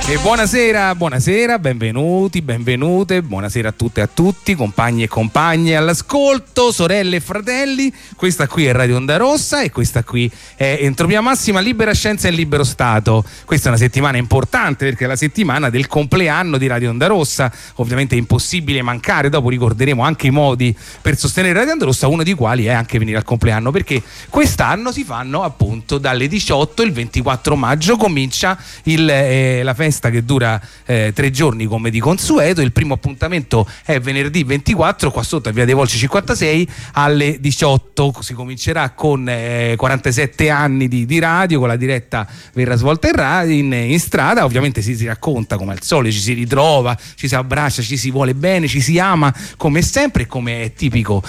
E buonasera, benvenuti, benvenute, buonasera a tutte e a tutti, compagni e compagne all'ascolto, sorelle e fratelli. Questa qui è Radio Onda Rossa e questa qui è Entropia Massima, Libera Scienza e Libero Stato. Questa è una settimana importante perché è la settimana del compleanno di Radio Onda Rossa. Ovviamente è impossibile mancare, dopo ricorderemo anche i modi per sostenere Radio Onda Rossa, uno dei quali è anche venire al compleanno, perché quest'anno si fanno appunto dalle 18, il 24 maggio comincia la festa che dura 3 giorni come di consueto. Il primo appuntamento è venerdì 24 qua sotto a Via dei Volsci 56 alle 18. Si comincerà con 47 anni di radio, con la diretta verrà svolta in strada. Ovviamente si racconta come al solito, ci si ritrova, ci si abbraccia, ci si vuole bene, ci si ama come sempre, come è tipico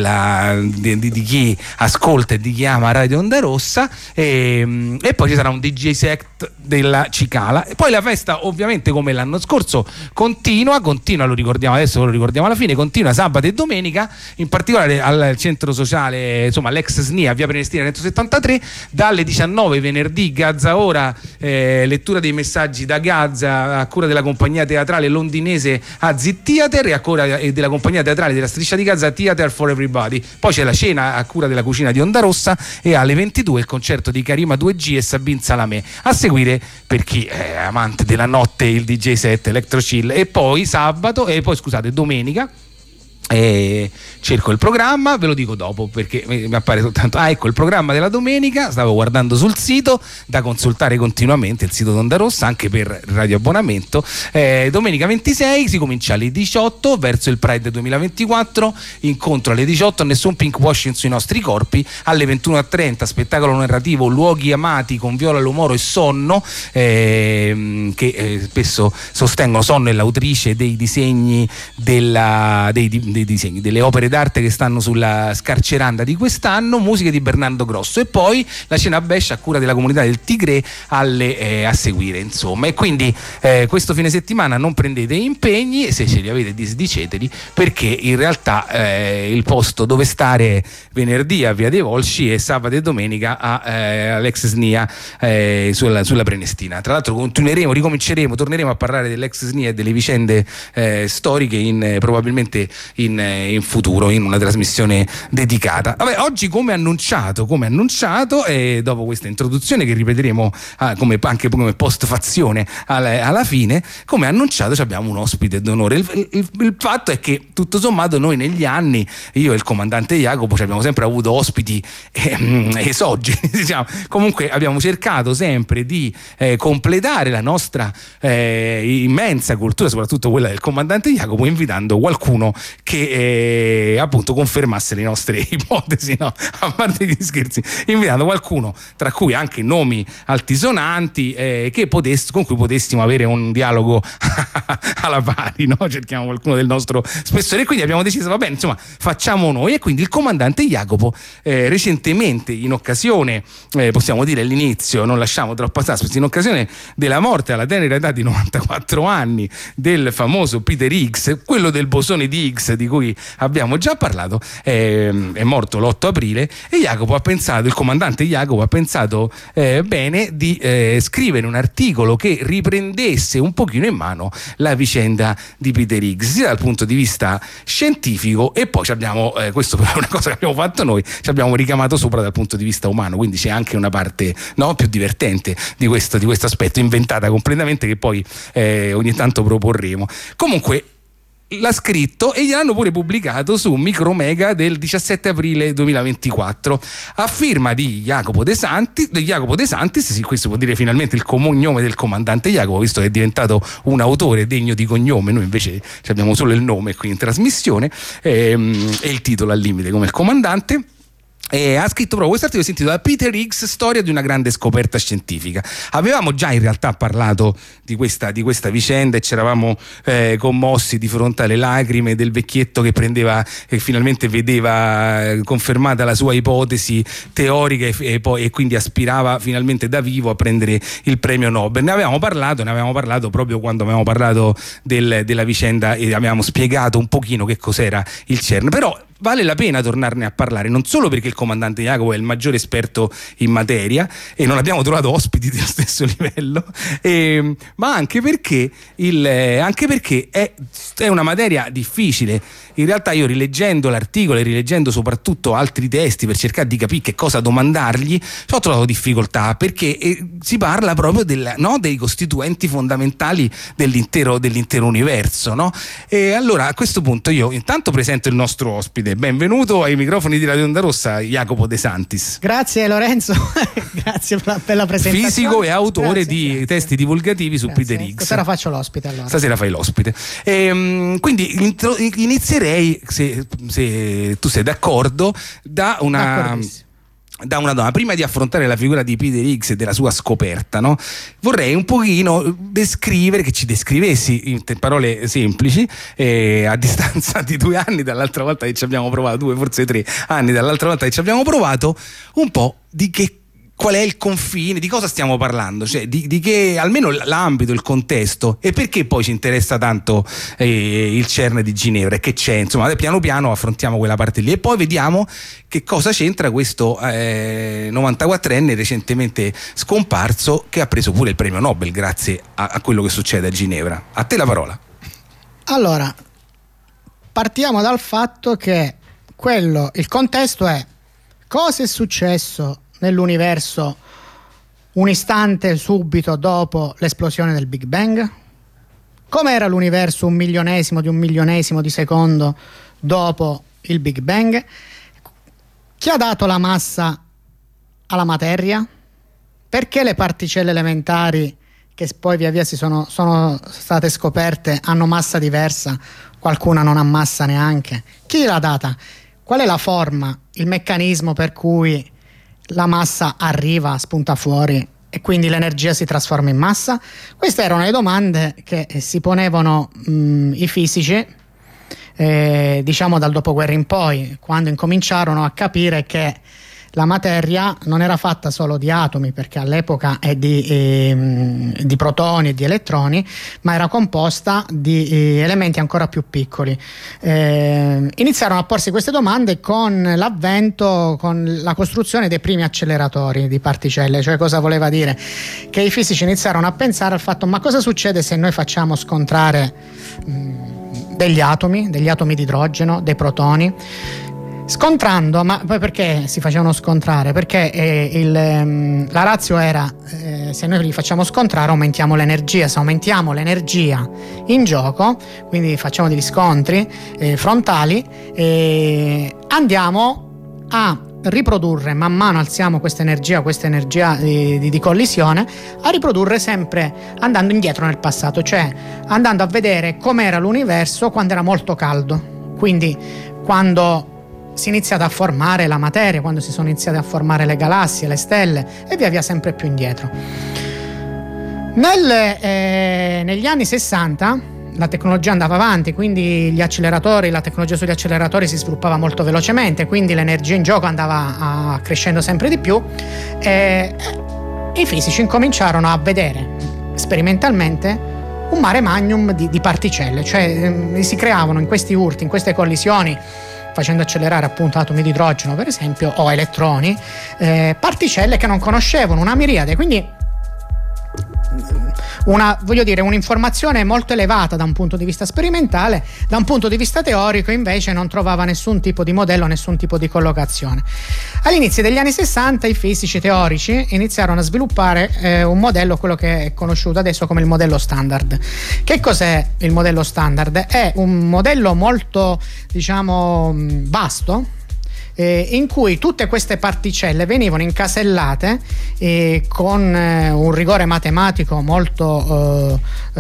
di chi ascolta e di chi ama Radio Onda Rossa, e poi ci sarà un DJ set della Cicala e poi la festa ovviamente come l'anno scorso continua, lo ricordiamo adesso, lo ricordiamo alla fine, continua sabato e domenica, in particolare al centro sociale, insomma l'ex SNIA via Prenestina 173 dalle 19 venerdì. Gaza ora, lettura dei messaggi da Gaza a cura della compagnia teatrale londinese AZI Theater e a cura della compagnia teatrale della Striscia di Gaza Theater for Everybody. Poi c'è la cena a cura della cucina di Onda Rossa e alle 22 il concerto di Karima 2G e Sabine Salamé. A seguire, per chi è amante della notte, il DJ set Electro Chill, e poi domenica cerco il programma, ve lo dico dopo perché mi appare soltanto ecco il programma della domenica, stavo guardando sul sito da consultare continuamente, il sito d'Onda Rossa anche per radioabbonamento. Domenica 26 si comincia alle 18 verso il Pride 2024, incontro alle 18, nessun pinkwashing sui nostri corpi. Alle 21:30 spettacolo narrativo Luoghi amati con Viola Lomoro e Sonno, che spesso sostengono. Sonno è l'autrice dei disegni delle opere d'arte che stanno sulla scarceranda di quest'anno, musiche di Bernardo Grosso, e poi la cena a Bescia a cura della comunità del Tigre a seguire, insomma. E quindi questo fine settimana non prendete impegni, e se ce li avete disdiceteli, perché in realtà il posto dove stare venerdì a Via dei Volsci e sabato e domenica all'ex SNIA sulla Prenestina. Tra l'altro torneremo a parlare dell'ex SNIA e delle vicende storiche probabilmente in futuro, in una trasmissione dedicata. Vabbè, oggi come annunciato, dopo questa introduzione che ripeteremo anche come postfazione alla fine, come annunciato abbiamo un ospite d'onore. Il fatto è che tutto sommato noi negli anni, io e il comandante Jacopo, abbiamo sempre avuto ospiti esogeni, diciamo. Comunque abbiamo cercato sempre di completare la nostra immensa cultura, soprattutto quella del comandante Jacopo, invitando qualcuno che appunto confermasse le nostre ipotesi, no? A parte gli scherzi, invitando qualcuno tra cui anche nomi altisonanti con cui potessimo avere un dialogo alla pari, no? Cerchiamo qualcuno del nostro spessore, e quindi abbiamo deciso, va bene, insomma, facciamo noi. E quindi il comandante Jacopo recentemente, in occasione, possiamo dire all'inizio, non lasciamo troppo suspense, in occasione della morte alla tenera età di 94 anni del famoso Peter Higgs, quello del bosone di Higgs di cui abbiamo già parlato, è morto l'8 aprile, e il comandante Jacopo ha pensato bene di scrivere un articolo che riprendesse un pochino in mano la vicenda di Peter Higgs, sia dal punto di vista scientifico, e poi abbiamo questo però è una cosa che abbiamo fatto noi, ci abbiamo ricamato sopra dal punto di vista umano, quindi c'è anche una parte, no, più divertente di questo aspetto, inventata completamente, che poi ogni tanto proporremo. Comunque l'ha scritto e gliel'hanno pure pubblicato su Micromega del 17 aprile 2024 a firma di Jacopo De Santis, sì, questo vuol dire finalmente il cognome del comandante Jacopo, visto che è diventato un autore degno di cognome. Noi invece abbiamo solo il nome qui in trasmissione, e il titolo al limite come il comandante. Ha scritto proprio questo articolo, si intitola Peter Higgs, storia di una grande scoperta scientifica. Avevamo già in realtà parlato di questa vicenda e ci eravamo commossi di fronte alle lacrime del vecchietto che finalmente vedeva confermata la sua ipotesi teorica e quindi aspirava finalmente da vivo a prendere il premio Nobel. Ne avevamo parlato proprio quando avevamo parlato della vicenda e avevamo spiegato un pochino che cos'era il CERN. Però vale la pena tornarne a parlare, non solo perché il comandante Jacopo è il maggiore esperto in materia e non abbiamo trovato ospiti dello stesso livello, ma anche perché è una materia difficile. In realtà io, rileggendo l'articolo e rileggendo soprattutto altri testi per cercare di capire che cosa domandargli, ho trovato difficoltà, perché si parla proprio dei costituenti fondamentali dell'intero universo, no? E allora a questo punto io intanto presento il nostro ospite. Benvenuto ai microfoni di Radio Onda Rossa, Jacopo De Santis. Grazie Lorenzo, grazie per la presentazione. Fisico e autore di testi divulgativi su Peter Higgs. Stasera faccio l'ospite allora. Stasera fai l'ospite. Quindi inizierei, se tu sei d'accordo, da una donna. Prima di affrontare la figura di Peter Higgs e della sua scoperta, no? Vorrei un pochino che ci descrivessi in parole semplici, a distanza di 2 anni dall'altra volta che ci abbiamo provato, 2 forse 3 anni dall'altra volta che ci abbiamo provato, un po' di qual è il confine, di cosa stiamo parlando, cioè di che, almeno l'ambito, il contesto, e perché poi ci interessa tanto il CERN di Ginevra e che c'è, insomma, piano piano affrontiamo quella parte lì e poi vediamo che cosa c'entra questo 94enne recentemente scomparso, che ha preso pure il premio Nobel grazie a quello che succede a Ginevra. A te la parola. Allora, partiamo dal fatto che il contesto è: cosa è successo nell'universo un istante subito dopo l'esplosione del Big Bang? Com'era l'universo 1/1000 di secondo dopo il Big Bang? Chi ha dato la massa alla Perché le particelle elementari, che poi via via sono state scoperte, hanno massa diversa, qualcuna non ha massa neanche? Chi l'ha data? Qual è la forma, il meccanismo per cui la massa arriva, spunta fuori e quindi l'energia si trasforma in massa? Queste erano le domande che si ponevano i fisici, diciamo dal dopoguerra in poi, quando incominciarono a capire che la materia non era fatta solo di atomi, perché all'epoca è di protoni e di elettroni, ma era composta di elementi ancora più piccoli. Iniziarono a porsi queste domande con la costruzione dei primi acceleratori di particelle. Cioè, cosa voleva dire? Che i fisici iniziarono a pensare al fatto: ma cosa succede se noi facciamo scontrare degli atomi di idrogeno, dei protoni? Scontrando, ma poi perché si facevano scontrare? Perché la ratio era, se noi li facciamo scontrare aumentiamo l'energia. Se aumentiamo l'energia in gioco, quindi facciamo degli scontri frontali, andiamo a riprodurre, man mano alziamo questa energia di collisione, a riprodurre sempre andando indietro nel passato, cioè andando a vedere com'era l'universo quando era molto caldo, quindi quando si è iniziata a formare la materia, quando si sono iniziate a formare le galassie, le stelle, e via via sempre più indietro. Negli anni 60 la tecnologia andava avanti, quindi la tecnologia sugli acceleratori si sviluppava molto velocemente, quindi l'energia in gioco andava crescendo sempre di più, e i fisici incominciarono a vedere sperimentalmente un mare magnum di particelle, cioè si creavano in questi urti, in queste collisioni, facendo accelerare appunto atomi di idrogeno per esempio, o elettroni, particelle che non conoscevano, una miriade, quindi un'informazione molto elevata da un punto di vista sperimentale. Da un punto di vista teorico invece non trovava nessun tipo di modello, nessun tipo di collocazione. All'inizio degli anni 60 i fisici teorici iniziarono a sviluppare un modello, quello che è conosciuto adesso come il modello standard. Che cos'è il modello standard? È un modello molto, vasto, in cui tutte queste particelle venivano incasellate con un rigore matematico molto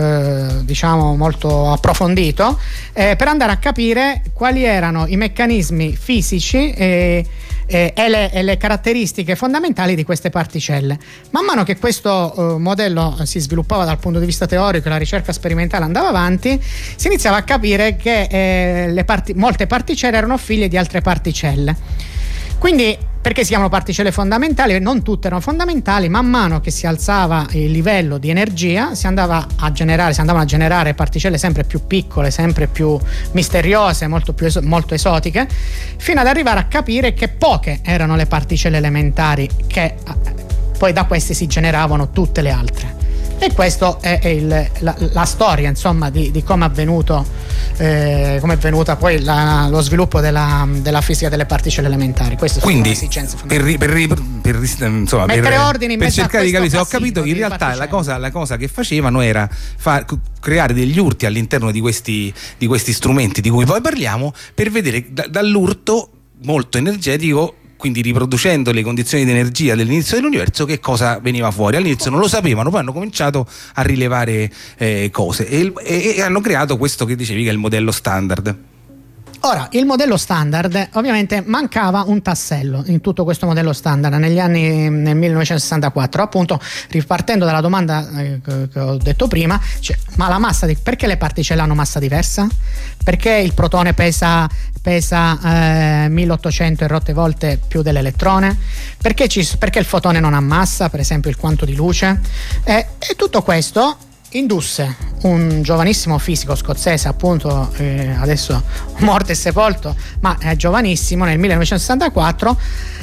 approfondito, per andare a capire quali erano i meccanismi fisici e le caratteristiche fondamentali di queste particelle. Man mano che questo modello si sviluppava dal punto di vista teorico e la ricerca sperimentale andava avanti, si iniziava a capire che molte particelle erano figlie di altre particelle. Quindi Perché si chiamano particelle fondamentali? Non tutte erano fondamentali. Man mano che si alzava il livello di energia si andavano a generare particelle sempre più piccole, sempre più misteriose, molto esotiche, fino ad arrivare a capire che poche erano le particelle elementari, che poi da queste si generavano tutte le altre. E questo è la storia, insomma, di come è avvenuto, come è venuta poi lo sviluppo della fisica delle particelle elementari. Queste sono le esigenze fondamentali. Per ordine in per mezzo a cercare di capire se ho casino capito, in di realtà la cosa che facevano era creare degli urti all'interno di questi strumenti di cui poi parliamo, per vedere dall'urto molto energetico, quindi riproducendo le condizioni di energia dell'inizio dell'universo, che cosa veniva fuori. All'inizio non lo sapevano, poi hanno cominciato a rilevare cose e hanno creato questo che dicevi, che è il modello standard. Ora, il modello standard, ovviamente mancava un tassello in tutto questo modello standard nel 1964, appunto, ripartendo dalla domanda che ho detto prima, cioè, ma la massa perché le particelle hanno massa diversa? Perché il protone pesa 1800 e rotte volte più dell'elettrone? Perché il fotone non ha massa, per esempio il quanto di luce? E tutto questo indusse un giovanissimo fisico scozzese, appunto, adesso morto e sepolto, ma è giovanissimo, nel 1964,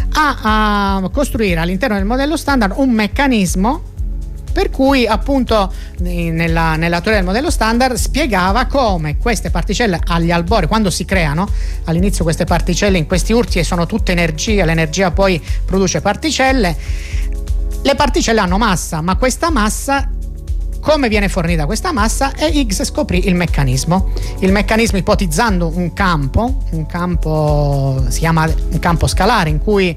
a costruire all'interno del modello standard un meccanismo per cui, appunto, nella teoria del modello standard spiegava come queste particelle agli albori, quando si creano, all'inizio queste particelle in questi urti sono tutte energia, l'energia poi produce particelle, le particelle hanno massa, ma questa massa, come viene fornita questa massa? E Higgs scoprì il meccanismo ipotizzando un campo si chiama un campo scalare, in cui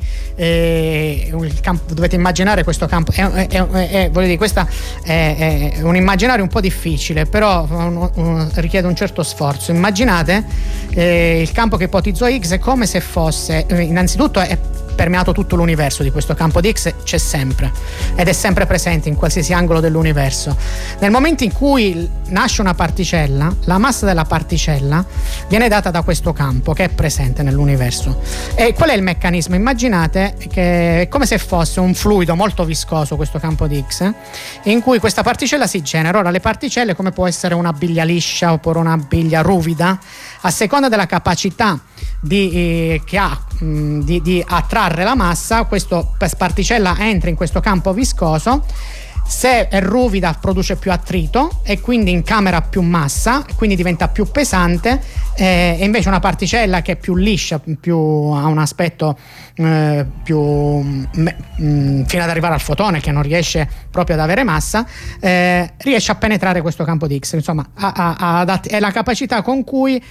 dovete immaginare questo campo, questo è un immaginario un po' difficile, però richiede un certo sforzo. Immaginate il campo che ipotizzò Higgs è come se fosse, innanzitutto è permeato tutto l'universo, di questo campo di Higgs c'è sempre ed è sempre presente in qualsiasi angolo dell'universo. Nel momento in cui nasce una particella, la massa della particella viene data da questo campo che è presente nell'universo. E qual è il meccanismo? Immaginate che è come se fosse un fluido molto viscoso, questo campo di Higgs, in cui questa particella si genera. Ora, le particelle, come può essere una biglia liscia oppure una biglia ruvida, a seconda della capacità che ha di attrarre la massa, questa particella entra in questo campo viscoso. Se è ruvida produce più attrito e quindi incamera più massa, quindi diventa più pesante, e invece una particella che è più liscia, ha un aspetto fino ad arrivare al fotone, che non riesce proprio ad avere massa, riesce a penetrare questo campo di Higgs. Insomma, è la capacità con cui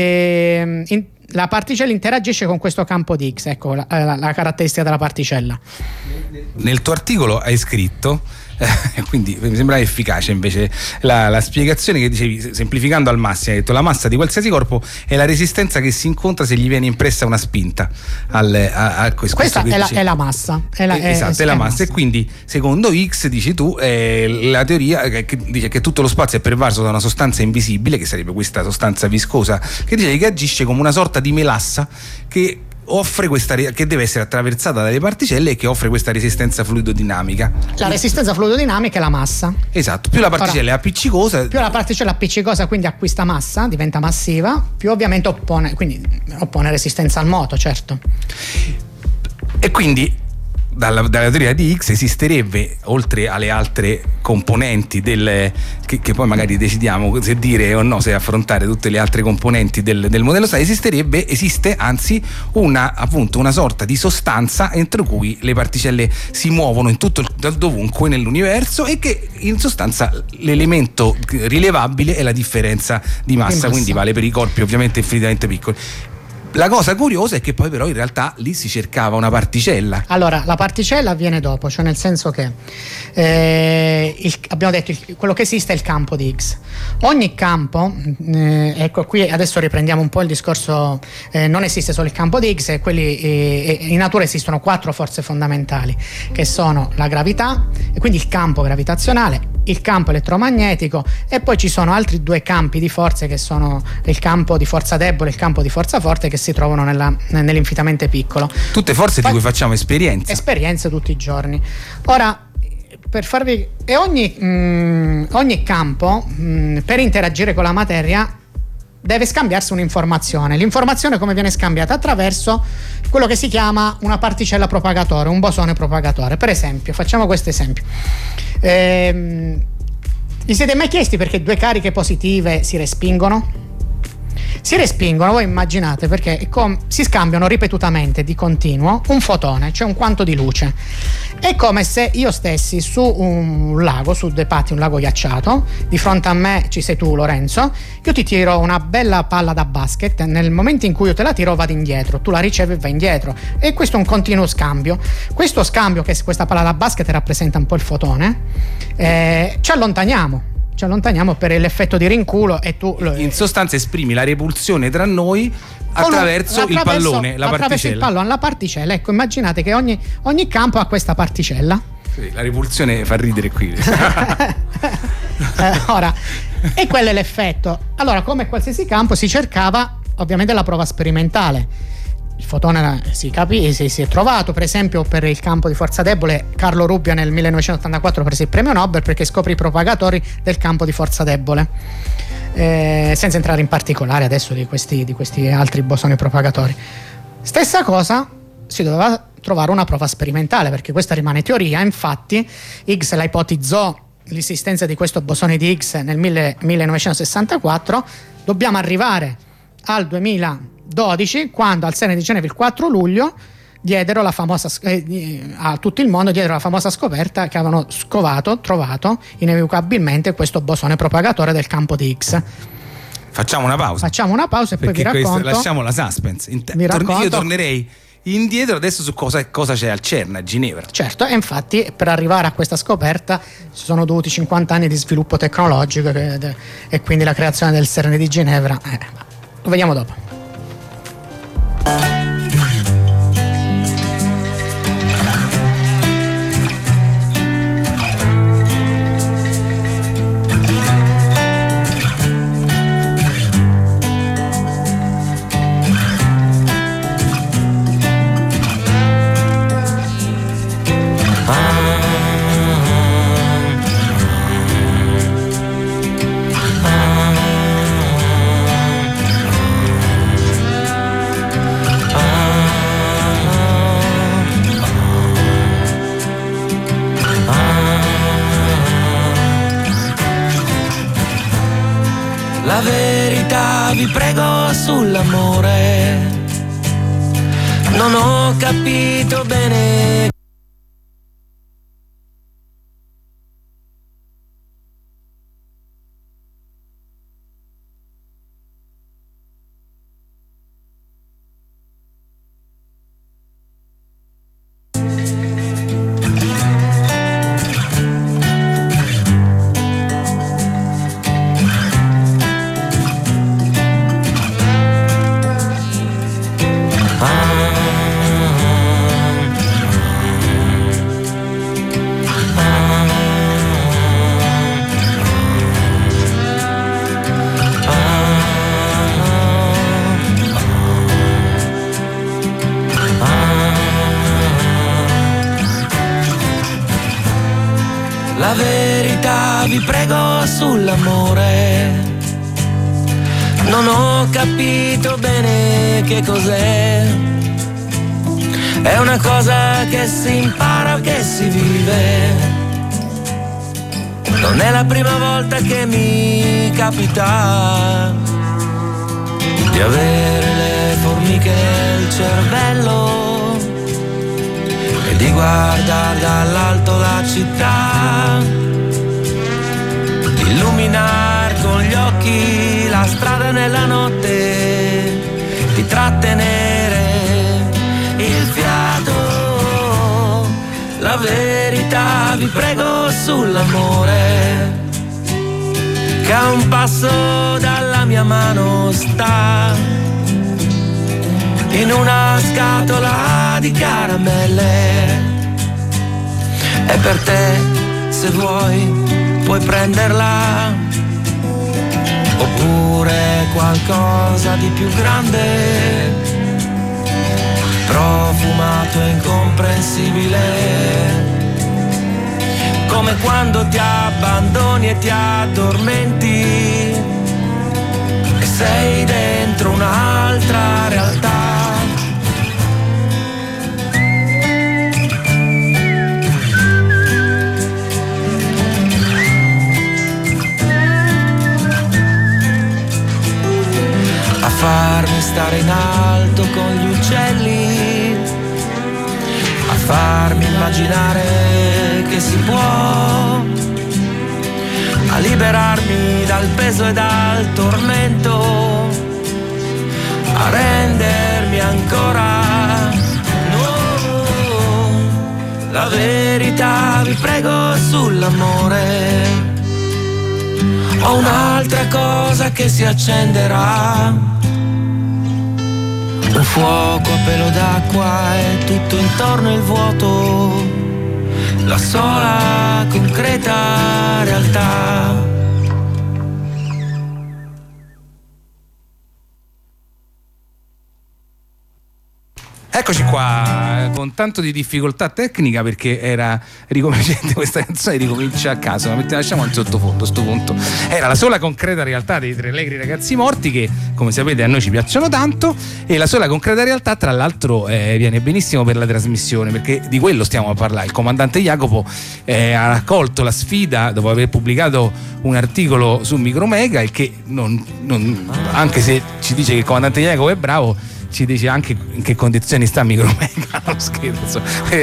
la particella interagisce con questo campo di Higgs. Ecco la caratteristica della particella. Nel tuo articolo hai scritto, quindi mi sembrava efficace invece la spiegazione che dicevi, semplificando al massimo, hai detto: la massa di qualsiasi corpo è la resistenza che si incontra se gli viene impressa una spinta questa è la massa, è la massa. E quindi, secondo Higgs, dici tu, la teoria che dice che tutto lo spazio è pervaso da una sostanza invisibile, che sarebbe questa sostanza viscosa, che dice che agisce come una sorta di melassa che offre che deve essere attraversata dalle particelle e che offre questa resistenza fluidodinamica. La resistenza fluidodinamica è la massa. Esatto, più la particella è appiccicosa, quindi acquista massa, diventa massiva, più ovviamente oppone resistenza al moto, certo. E quindi dalla teoria di Higgs esisterebbe, oltre alle altre componenti che poi magari decidiamo se dire o no, se affrontare tutte le altre componenti del modello esiste anzi una sorta di sostanza entro cui le particelle si muovono in tutto dovunque nell'universo, e che in sostanza l'elemento rilevabile è la differenza di massa, quindi vale per i corpi ovviamente infinitamente piccoli. La cosa curiosa è che poi però in realtà lì si cercava una particella. Allora, la particella avviene dopo, cioè nel senso che abbiamo detto quello che esiste è il campo di Higgs. Ogni campo, ecco qui adesso riprendiamo un po' il discorso, non esiste solo il campo di Higgs, in natura esistono 4 forze fondamentali, che sono la gravità, e quindi il campo gravitazionale, il campo elettromagnetico, e poi ci sono altri due campi di forze che sono il campo di forza debole e il campo di forza forte, che si trovano nell'infinitamente piccolo. Tutte forze di cui facciamo esperienze tutti i giorni. Ora, per farvi, e ogni campo per interagire con la materia deve scambiarsi un'informazione. L'informazione come viene scambiata? Attraverso quello che si chiama una particella propagatore, un bosone propagatore. Per esempio, facciamo questo esempio. Vi siete mai chiesti perché due cariche positive si respingono? Si respingono, voi immaginate, perché si scambiano ripetutamente di continuo un fotone, cioè un quanto di luce. È come se io stessi su un lago, su due Patti, un lago ghiacciato, di fronte a me ci sei tu, Lorenzo, io ti tiro una bella palla da basket, nel momento in cui io te la tiro vado indietro, tu la ricevi e vai indietro, e questo è un continuo scambio. Questo scambio, che questa palla da basket rappresenta un po' il fotone, ci allontaniamo per l'effetto di rinculo, e tu in sostanza esprimi la repulsione tra noi attraverso il pallone, la particella. La particella, ecco, immaginate che ogni campo ha questa particella. Sì, la repulsione fa ridere qui. Ora, e quello è l'effetto. Allora, come qualsiasi campo, si cercava ovviamente la prova sperimentale. Il fotone si è trovato, per esempio, per il campo di forza debole. Carlo Rubbia nel 1984 prese il premio Nobel perché scoprì i propagatori del campo di forza debole, senza entrare in particolare adesso di questi altri bosoni propagatori. Stessa cosa, si doveva trovare una prova sperimentale, perché questa rimane teoria. Infatti Higgs la ipotizzò l'esistenza di questo bosone di Higgs nel 1964. Dobbiamo arrivare al 2012, quando al CERN di Ginevra il 4 luglio diedero la famosa a tutto il mondo diedero la famosa scoperta che avevano trovato inequivocabilmente questo bosone propagatore del campo di Higgs. Facciamo una pausa e poi vi racconto. Lasciamo la suspense. Io tornerei indietro adesso su cosa c'è al CERN a Ginevra. Certo, e infatti per arrivare a questa scoperta ci sono dovuti 50 anni di sviluppo tecnologico e quindi la creazione del CERN di Ginevra. Lo vediamo dopo. La verità vi prego sull'amore, non ho capito bene. La verità vi prego sull'amore, non ho capito bene che cos'è. È una cosa che si impara o che si vive. Non è la prima volta che mi capita di avere le formiche nel cervello e di guardare dall'alto la città, di illuminare con gli occhi la strada nella notte, di trattenere il fiato. La verità vi prego sull'amore, che a un passo dalla mia mano sta, in una scatola di caramelle. E per te, se vuoi, puoi prenderla, oppure qualcosa di più grande, profumato e incomprensibile, come quando ti abbandoni e ti addormenti e sei dentro un'altra realtà. A farmi stare in alto con gli uccelli, a farmi immaginare che si può, a liberarmi dal peso e dal tormento, a rendermi ancora nuovo. La verità, vi prego, sull'amore. Ho un'altra cosa che si accenderà, un fuoco a pelo d'acqua e tutto intorno il vuoto, la sola concreta realtà. Eccoci qua, con tanto di difficoltà tecnica, perché era ricominciante questa canzone, ricomincia a caso, la lasciamo in sottofondo a sto punto. Era la sola concreta realtà dei Tre Allegri Ragazzi Morti, che come sapete a noi ci piacciono tanto, e la sola concreta realtà tra l'altro viene benissimo per la trasmissione, perché di quello stiamo a parlare. Il comandante Jacopo ha accolto la sfida dopo aver pubblicato un articolo su Micromega, e che anche se ci dice che il comandante Jacopo è bravo, ci dice anche in che condizioni sta Micromega. Non scherzo.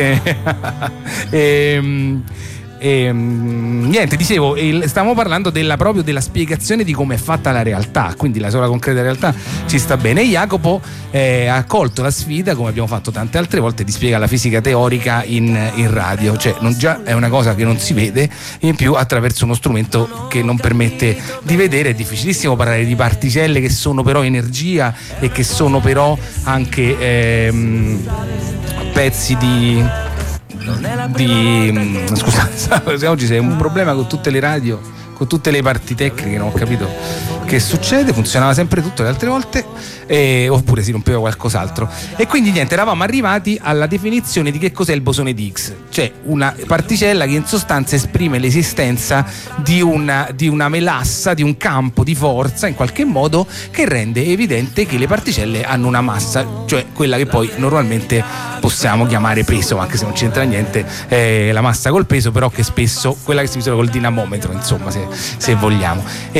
Niente, dicevo, stavamo parlando proprio della spiegazione di come è fatta la realtà, quindi la sola concreta realtà ci sta bene. E Jacopo ha accolto la sfida, come abbiamo fatto tante altre volte, di spiegare la fisica teorica in radio, cioè non già è una cosa che non si vede, in più attraverso uno strumento che non permette di vedere. È difficilissimo parlare di particelle che sono però energia e che sono però anche pezzi scusate, oggi c'è un problema con tutte le radio, con tutte le parti tecniche, non ho capito che succede, funzionava sempre tutto le altre volte, oppure si rompeva qualcos'altro. E quindi niente, eravamo arrivati alla definizione di che cos'è il bosone di Higgs, cioè una particella che in sostanza esprime l'esistenza di una melassa, di un campo di forza in qualche modo, che rende evidente che le particelle hanno una massa, cioè quella che poi normalmente possiamo chiamare peso, anche se non c'entra niente la massa col peso, però che spesso quella che si misura col dinamometro, insomma, se vogliamo.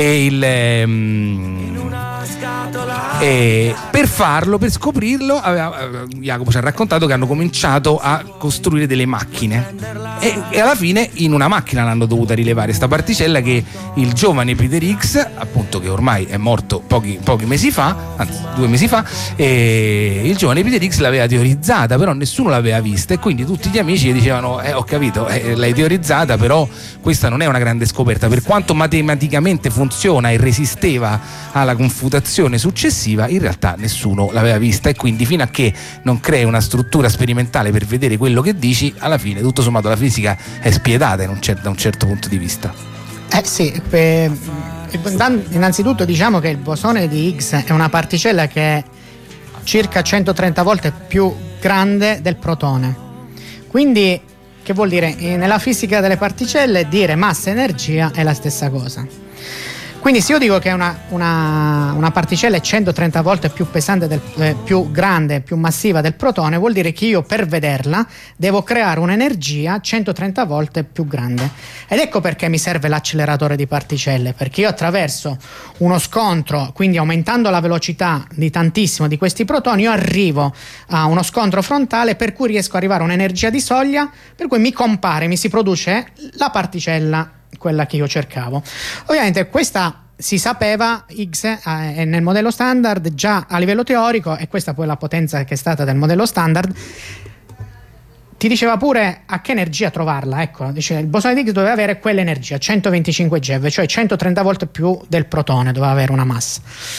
E per farlo, per scoprirlo, Jacopo ci ha raccontato che hanno cominciato a costruire delle macchine, e alla fine in una macchina l'hanno dovuta rilevare sta particella, che il giovane Peter Higgs, appunto, che ormai è morto pochi mesi fa, anzi 2 mesi fa, e il giovane Peter Higgs l'aveva teorizzata, però nessuno l'aveva vista, e quindi tutti gli amici gli dicevano ho capito, l'hai teorizzata, però questa non è una grande scoperta, per quanto matematicamente funziona e resisteva alla confutazione successiva, in realtà nessuno l'aveva vista, e quindi fino a che non crei una struttura sperimentale per vedere quello che dici, alla fine tutto sommato la fisica è spietata da un certo punto di vista. Sì, innanzitutto diciamo che il bosone di Higgs è una particella che è circa 130 volte più grande del protone, quindi che vuol dire, nella fisica delle particelle dire massa e energia è la stessa cosa. Quindi se io dico che una particella è 130 volte più pesante, più grande, più massiva del protone, vuol dire che io per vederla devo creare un'energia 130 volte più grande. Ed ecco perché mi serve l'acceleratore di particelle, perché io attraverso uno scontro, quindi aumentando la velocità di tantissimo di questi protoni, io arrivo a uno scontro frontale per cui riesco ad arrivare a un'energia di soglia, per cui mi si produce la particella, quella che io cercavo. Ovviamente questa si sapeva, Higgs nel modello standard già a livello teorico, e questa poi è la potenza che è stata del modello standard, ti diceva pure a che energia trovarla. Ecco, dice, il bosone di Higgs doveva avere quell'energia, 125 GeV, cioè 130 volte più del protone, doveva avere una massa.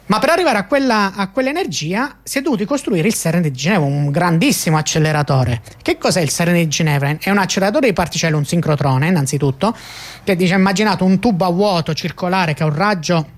Ma per arrivare a quell'energia si è dovuto costruire il CERN di Ginevra, un grandissimo acceleratore. Che cos'è il CERN di Ginevra? È un acceleratore di particelle, un sincrotrone innanzitutto, che immaginate un tubo a vuoto circolare che ha un raggio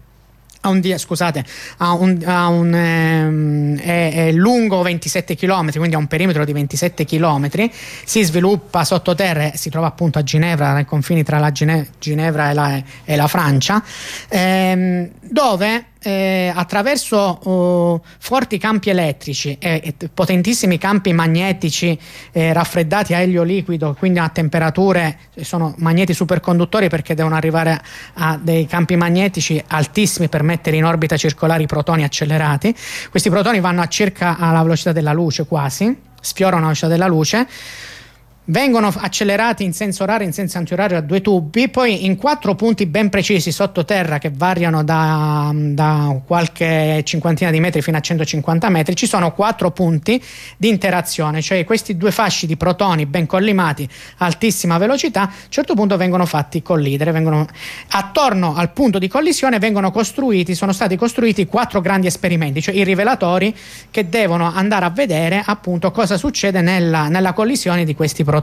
è lungo 27 km, quindi ha un perimetro di 27 km, si sviluppa sottoterra, si trova appunto a Ginevra, ai confini tra la Ginevra e la Francia, dove attraverso forti campi elettrici e potentissimi campi magnetici raffreddati a elio liquido, quindi a temperature, sono magneti superconduttori perché devono arrivare a dei campi magnetici altissimi per mettere in orbita circolare i protoni accelerati. Questi protoni vanno a circa alla velocità della luce, quasi sfiorano la velocità della luce, vengono accelerati in senso orario e in senso antiorario a 2 tubi, poi in 4 punti ben precisi sottoterra che variano da qualche cinquantina di metri fino a 150 metri, ci sono 4 punti di interazione, cioè questi 2 fasci di protoni ben collimati a altissima velocità a un certo punto vengono fatti collidere, attorno al punto di collisione sono stati costruiti 4 grandi esperimenti, cioè i rivelatori che devono andare a vedere appunto cosa succede nella collisione di questi protoni.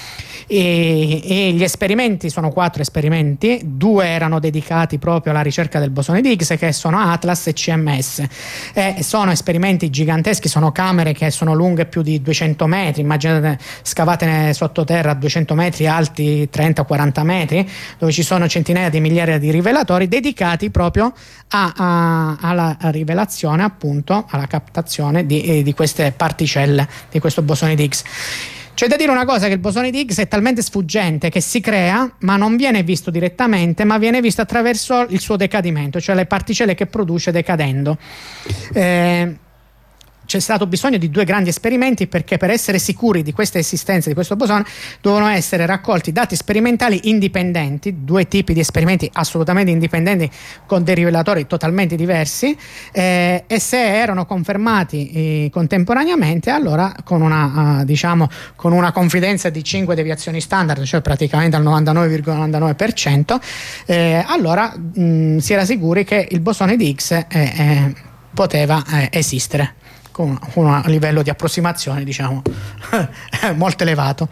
E gli esperimenti sono 4 esperimenti, 2 erano dedicati proprio alla ricerca del bosone di Higgs, che sono Atlas e CMS, e sono esperimenti giganteschi, sono camere che sono lunghe più di 200 metri, immaginate scavate sottoterra a 200 metri, alti 30-40 metri, dove ci sono centinaia di migliaia di rivelatori dedicati proprio alla rivelazione, appunto alla captazione di queste particelle, di questo bosone di Higgs. C'è da dire una cosa, che il bosone di Higgs è talmente sfuggente che si crea, ma non viene visto direttamente, ma viene visto attraverso il suo decadimento, cioè le particelle che produce decadendo. C'è stato bisogno di 2 grandi esperimenti, perché per essere sicuri di questa esistenza di questo bosone dovevano essere raccolti dati sperimentali indipendenti, 2 tipi di esperimenti assolutamente indipendenti con dei rivelatori totalmente diversi, e se erano confermati contemporaneamente, allora con una confidenza di 5 deviazioni standard, cioè praticamente al 99,99%, allora si era sicuri che il bosone di Higgs poteva esistere con un livello di approssimazione molto elevato.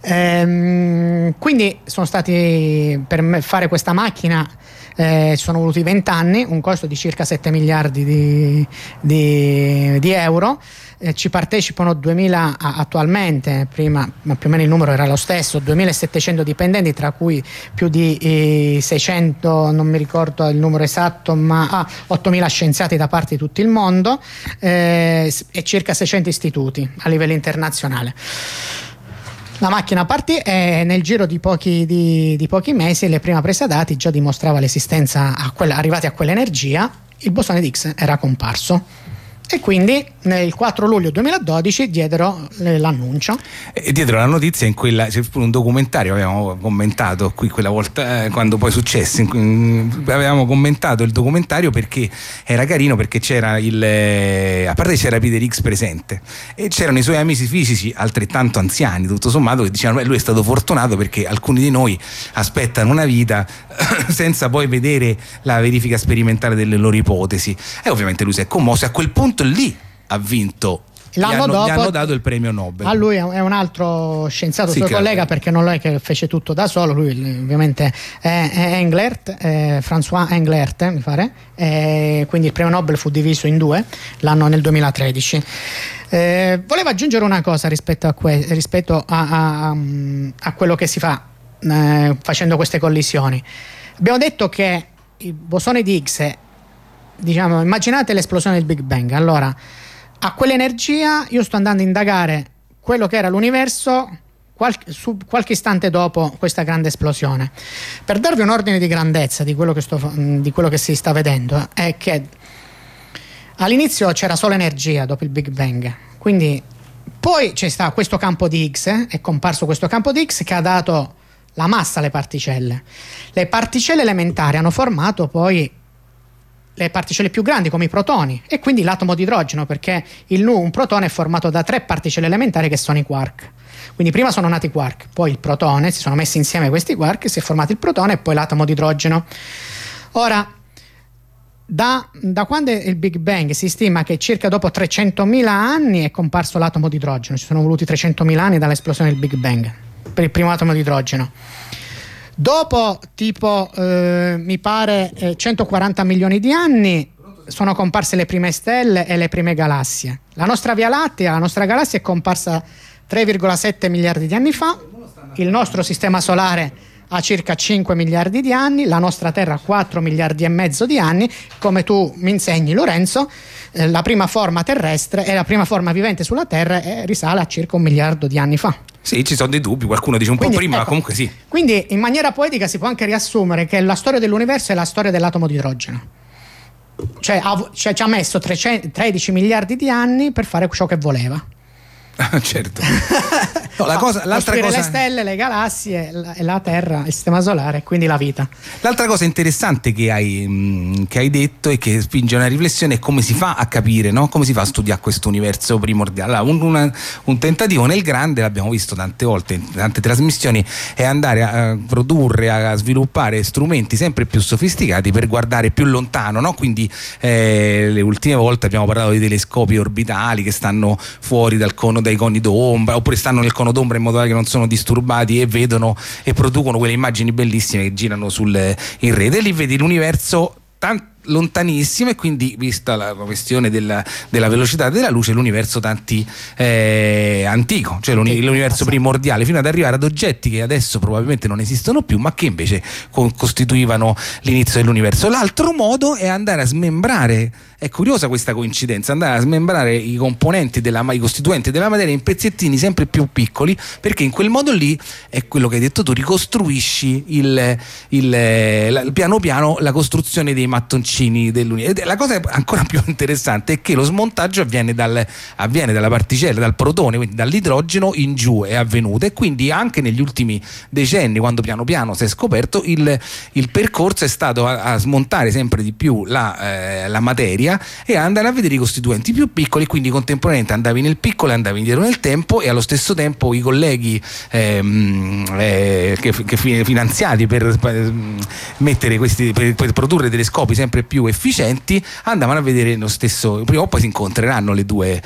Quindi sono stati, per fare questa macchina sono voluti 20 anni, un costo di circa 7 miliardi di euro. Ci partecipano 2000 attualmente, prima ma più o meno il numero era lo stesso, 2700 dipendenti, tra cui più di 600, non mi ricordo il numero esatto, ma 8000 scienziati da parte di tutto il mondo, e circa 600 istituti a livello internazionale. La macchina partì e nel giro di pochi mesi le prime prese dati già dimostrava l'esistenza, arrivati a quell'energia, il bosone di Higgs era comparso. E quindi nel 4 luglio 2012 diedero l'annuncio. E dietro la notizia, c'è pure un documentario, avevamo commentato qui quella volta, quando poi successe, avevamo commentato il documentario perché era carino, perché c'era a parte c'era Peter Higgs presente e c'erano i suoi amici fisici altrettanto anziani, tutto sommato, che dicevano lui è stato fortunato perché alcuni di noi aspettano una vita senza poi vedere la verifica sperimentale delle loro ipotesi, e ovviamente lui si è commosso, e a quel punto lì ha vinto. Gli hanno dato il premio Nobel. A lui è un altro scienziato, suo collega, perché non è che fece tutto da solo, lui ovviamente è Englert, François Englert mi pare, quindi il premio Nobel fu diviso in 2 l'anno nel 2013. Volevo aggiungere una cosa rispetto a quello che si fa facendo queste collisioni. Abbiamo detto che il bosone di Higgs immaginate l'esplosione del Big Bang. Allora, a quell'energia io sto andando a indagare quello che era l'universo qualche istante dopo questa grande esplosione. Per darvi un ordine di grandezza di quello che si sta vedendo, è che all'inizio c'era solo energia dopo il Big Bang, quindi poi c'è stato questo campo di Higgs, è comparso questo campo di Higgs che ha dato la massa alle particelle. Le particelle elementari hanno formato poi le particelle più grandi, come i protoni, e quindi l'atomo di idrogeno, perché un protone è formato da 3 particelle elementari che sono i quark. Quindi prima sono nati i quark, poi il protone, si sono messi insieme questi quark, si è formato il protone e poi l'atomo di idrogeno. Ora, Da quando è il Big Bang si stima che circa dopo 300.000 anni è comparso l'atomo di idrogeno. Ci sono voluti 300.000 anni dall'esplosione del Big Bang per il primo atomo di idrogeno. Dopo tipo mi pare 140 milioni di anni sono comparse le prime stelle e le prime galassie. La nostra Via Lattea, la nostra galassia è comparsa 3,7 miliardi di anni fa. Il nostro sistema solare ha circa 5 miliardi di anni, la nostra Terra ha 4 miliardi e mezzo di anni. Come tu mi insegni, Lorenzo, la prima forma terrestre e la prima forma vivente sulla Terra risale a circa 1 miliardo di anni fa. Sì, ci sono dei dubbi, qualcuno dice po' prima, ecco, ma comunque sì. Quindi in maniera poetica si può anche riassumere che la storia dell'universo è la storia dell'atomo di idrogeno. Cioè ci ha messo 13 miliardi di anni per fare ciò che voleva. Certo. No, l'altra cosa, le stelle, le galassie, la Terra, il sistema solare, quindi la vita. L'altra cosa interessante che hai detto e che spinge una riflessione è come si fa a capire, no? Come si fa a studiare questo universo primordiale. Allora, un tentativo nel grande, l'abbiamo visto tante volte in tante trasmissioni, è andare a produrre, a sviluppare strumenti sempre più sofisticati per guardare più lontano, no? Quindi le ultime volte abbiamo parlato di telescopi orbitali che stanno fuori dai coni d'ombra, oppure stanno nel cono d'ombra in modo tale che non sono disturbati e vedono e producono quelle immagini bellissime che girano in rete, e lì vedi l'universo lontanissimo, e quindi, vista la questione della velocità della luce, l'universo antico, cioè l'universo primordiale, fino ad arrivare ad oggetti che adesso probabilmente non esistono più, ma che invece costituivano l'inizio dell'universo. L'altro modo è andare a smembrare, è curiosa questa coincidenza, andare a smembrare i componenti i costituenti della materia in pezzettini sempre più piccoli, perché in quel modo lì è quello che hai detto tu, ricostruisci piano piano la costruzione dei mattoncini dell'universo. La cosa ancora più interessante è che lo smontaggio avviene dalla particella, dal protone, quindi dall'idrogeno in giù è avvenuto, e quindi anche negli ultimi decenni, quando piano piano si è scoperto, il percorso è stato a smontare sempre di più la materia e andare a vedere i costituenti più piccoli, quindi contemporaneamente andavi nel piccolo e andavi indietro nel tempo, e allo stesso tempo i colleghi finanziati per mettere per produrre telescopi sempre più efficienti andavano a vedere lo stesso. Prima o poi si incontreranno i due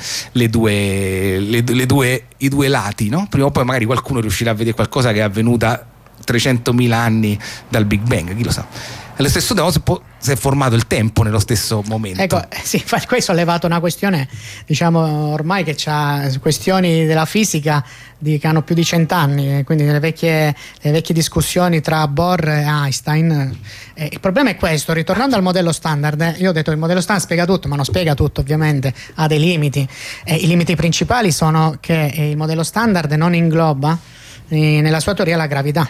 lati, no? Prima o poi magari qualcuno riuscirà a vedere qualcosa che è avvenuta 300.000 anni dal Big Bang, chi lo sa. Allo stesso tempo si è formato il tempo nello stesso momento. Ecco, sì, qui ho sollevato una questione, diciamo, ormai che c'ha questioni della fisica che hanno più di 100 anni, quindi le vecchie discussioni tra Bohr e Einstein. Il problema è questo, ritornando al modello standard, io ho detto che il modello standard spiega tutto, ma non spiega tutto, ovviamente, ha dei limiti. I limiti principali sono che il modello standard non ingloba nella sua teoria la gravità.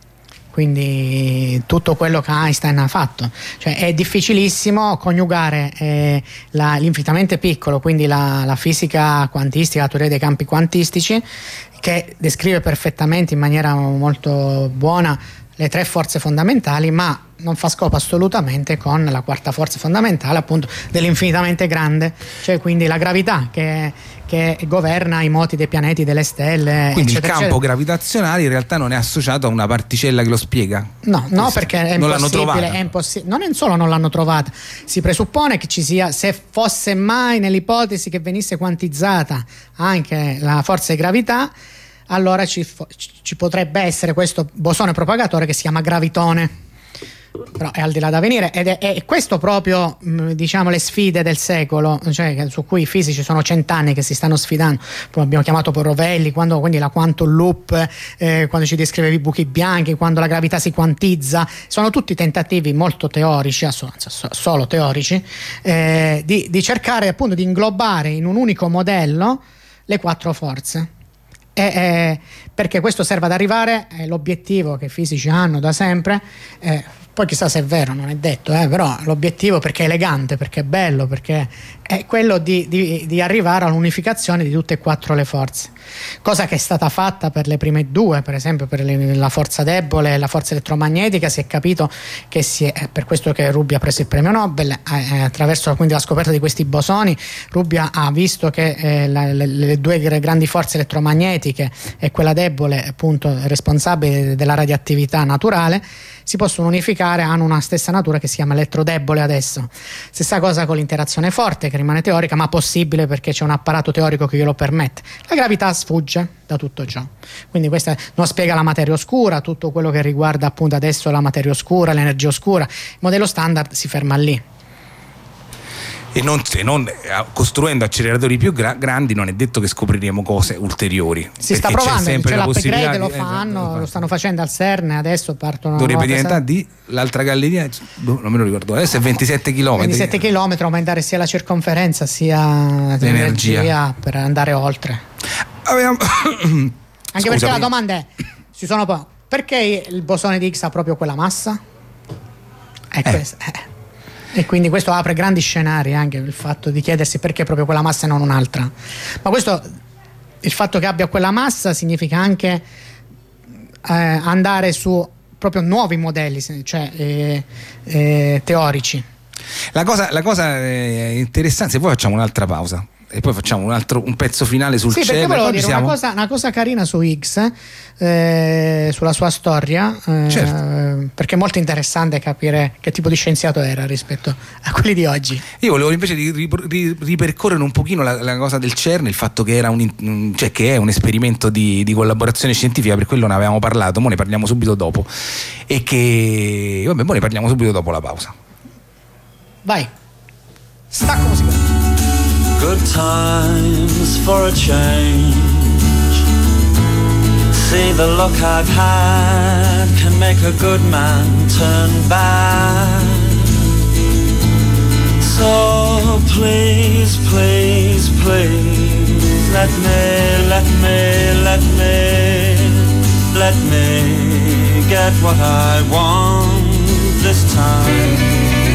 Quindi tutto quello che Einstein ha fatto, cioè è difficilissimo coniugare l'infinitamente piccolo, quindi la fisica quantistica, la teoria dei campi quantistici, che descrive perfettamente in maniera molto buona le tre forze fondamentali, ma non fa scopo assolutamente con la quarta forza fondamentale, appunto, dell'infinitamente grande, cioè quindi la gravità che governa i moti dei pianeti, delle stelle. Quindi eccetera, il campo eccetera. gravitazionale in realtà non è associato a una particella che lo spiega? No, perché è non impossibile, non è solo non l'hanno trovata, si presuppone che ci sia, se fosse mai nell'ipotesi che venisse quantizzata anche la forza di gravità, allora ci potrebbe essere questo bosone propagatore che si chiama gravitone. Però è al di là da venire, ed è questo proprio, diciamo, le sfide del secolo, cioè su cui i fisici sono 100 anni che si stanno sfidando. Poi abbiamo chiamato Rovelli, quindi la quantum loop, quando ci descrivevi i buchi bianchi, quando la gravità si quantizza, sono tutti tentativi molto teorici, solo teorici, di cercare appunto di inglobare in un unico modello le quattro forze. Perché questo serve ad arrivare, è l'obiettivo che i fisici hanno da sempre, poi chissà se è vero, non è detto, però l'obiettivo, perché è elegante, perché è bello, perché è quello di arrivare all'unificazione di tutte e quattro le forze, cosa che è stata fatta per le prime due, per esempio per la forza debole e la forza elettromagnetica. Si è capito che per questo che Rubbia ha preso il premio Nobel, attraverso quindi la scoperta di questi bosoni. Rubbia ha visto che le due grandi forze elettromagnetiche e quella debole, appunto responsabile della radioattività naturale, si possono unificare verificare, hanno una stessa natura che si chiama elettrodebole adesso. Stessa cosa con l'interazione forte, che rimane teorica ma possibile perché c'è un apparato teorico che glielo permette. La gravità sfugge da tutto ciò, quindi questa non spiega la materia oscura, tutto quello che riguarda appunto adesso la materia oscura, l'energia oscura. Il modello standard si ferma lì. E non costruendo acceleratori più grandi non è detto che scopriremo cose ulteriori. Si sta provando, c'è l'upgrade, lo fanno, lo stanno facendo al CERN, adesso partono. Dovrebbe diventare l'altra galleria, non me lo ricordo, adesso è 27 km. 27 km, aumentare sia la circonferenza sia l'energia per andare oltre. Anche perché la domanda è, perché il bosone di Higgs ha proprio quella massa? E quindi questo apre grandi scenari, anche il fatto di chiedersi perché proprio quella massa e non un'altra. Ma il fatto che abbia quella massa significa anche andare su proprio nuovi modelli, cioè teorici. La cosa interessante, se poi facciamo un'altra pausa e poi facciamo un pezzo finale sul CERN. Sì, perché volevo dire una cosa carina su Higgs, sulla sua storia, certo. Perché è molto interessante capire che tipo di scienziato era rispetto a quelli di oggi. Io volevo invece ripercorrere un pochino la cosa del CERN, il fatto che era che è un esperimento di collaborazione scientifica, per quello ne avevamo parlato, mo ne parliamo subito dopo, e che mo ne parliamo subito dopo la pausa. Vai, stacco musicale. Good times for a change. See, the luck I've had can make a good man turn bad. So please, please, please, let me get what I want this time.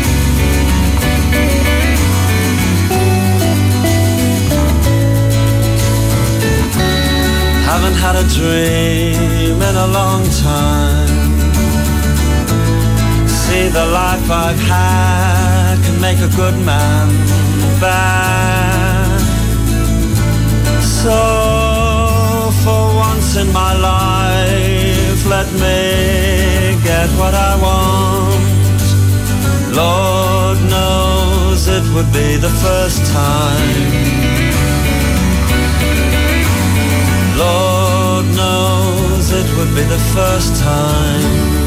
Haven't had a dream in a long time. See, the life I've had can make a good man bad. So for once in my life, let me get what I want. Lord knows it would be the first time. Lord knows it would be the first time.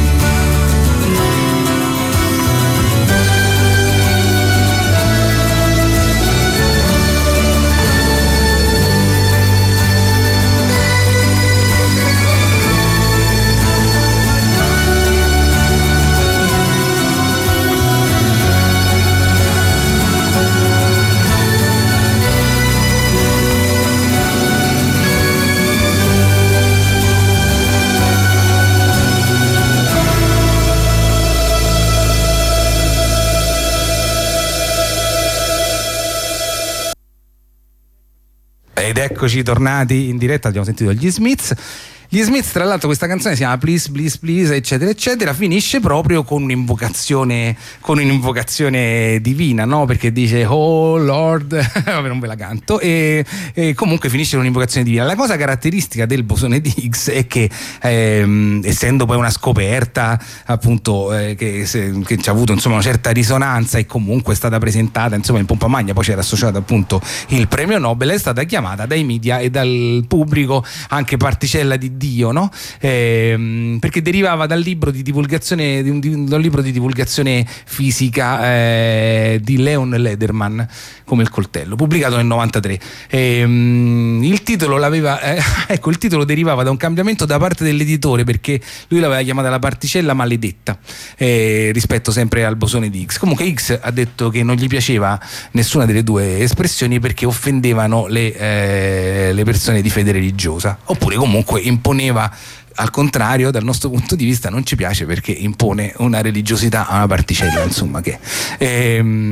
Ed eccoci tornati in diretta, abbiamo sentito gli Smiths. Gli Smiths, tra l'altro, questa canzone si chiama Please, Please, Please, eccetera, eccetera, finisce proprio con un'invocazione divina, no? Perché dice Oh Lord, vabbè, non ve la canto, e comunque finisce con un'invocazione divina. La cosa caratteristica del bosone di Higgs è che, essendo poi una scoperta, appunto, che ci ha avuto, insomma, una certa risonanza e comunque è stata presentata, insomma, in pompa magna, poi c'era associato appunto il premio Nobel, è stata chiamata dai media e dal pubblico anche particella di Dio, no? Perché derivava dal libro di divulgazione da un libro di divulgazione fisica di Leon Lederman, come il coltello, pubblicato nel 93. Il titolo il titolo derivava da un cambiamento da parte dell'editore, perché lui l'aveva chiamata la particella maledetta, rispetto sempre al bosone di Higgs. Comunque Higgs ha detto che non gli piaceva nessuna delle due espressioni perché offendevano le persone di fede religiosa, oppure comunque imponeva, al contrario, dal nostro punto di vista non ci piace perché impone una religiosità a una particella, insomma.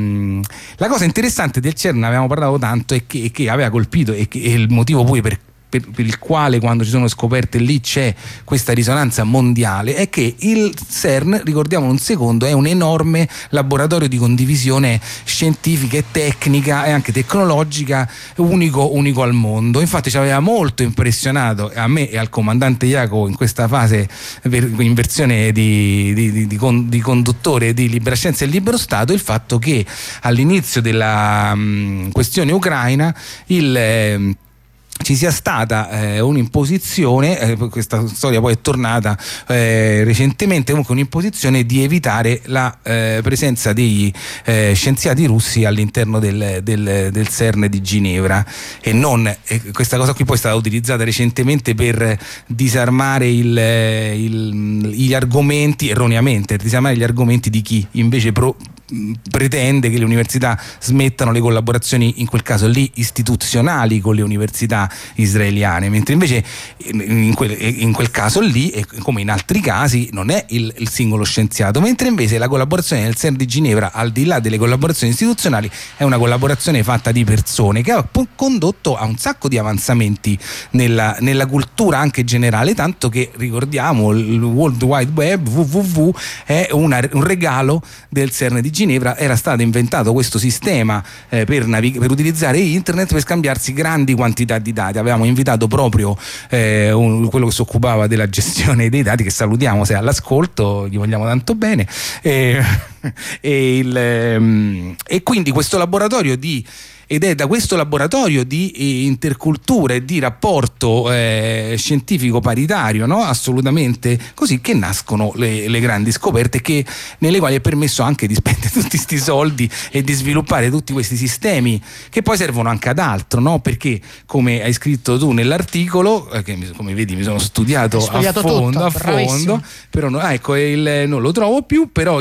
La cosa interessante del CERN, avevamo parlato tanto, e che aveva colpito, e il motivo poi per per il quale quando ci sono scoperte lì c'è questa risonanza mondiale è che il CERN, ricordiamo un secondo, è un enorme laboratorio di condivisione scientifica e tecnica e anche tecnologica unico al mondo. Infatti ci aveva molto impressionato a me e al comandante Jacopo in questa fase in versione di conduttore di Libera Scienza e Libero Stato il fatto che all'inizio della questione ucraina ci sia stata un'imposizione, questa storia poi è tornata recentemente, comunque un'imposizione di evitare la presenza degli scienziati russi all'interno del CERN di Ginevra questa cosa qui poi è stata utilizzata recentemente per disarmare gli argomenti, erroneamente, disarmare gli argomenti di chi invece pretende che le università smettano le collaborazioni, in quel caso lì istituzionali, con le università israeliane, mentre invece in quel caso lì, e come in altri casi, non è il singolo scienziato, mentre invece la collaborazione nel CERN di Ginevra, al di là delle collaborazioni istituzionali, è una collaborazione fatta di persone che ha condotto a un sacco di avanzamenti nella cultura anche generale, tanto che ricordiamo il World Wide Web, www, è un regalo del CERN di Ginevra. Era stato inventato questo sistema per utilizzare internet per scambiarsi grandi quantità di dati. Avevamo invitato proprio quello che si occupava della gestione dei dati, che salutiamo se è all'ascolto, gli vogliamo tanto bene, e quindi questo laboratorio ed è da questo laboratorio di intercultura e di rapporto scientifico paritario, no? Assolutamente così, che nascono le grandi scoperte, nelle quali è permesso anche di spendere tutti questi soldi e di sviluppare tutti questi sistemi che poi servono anche ad altro, no? Perché, come hai scritto tu nell'articolo, che come vedi mi sono studiato a fondo, però non lo trovo più, però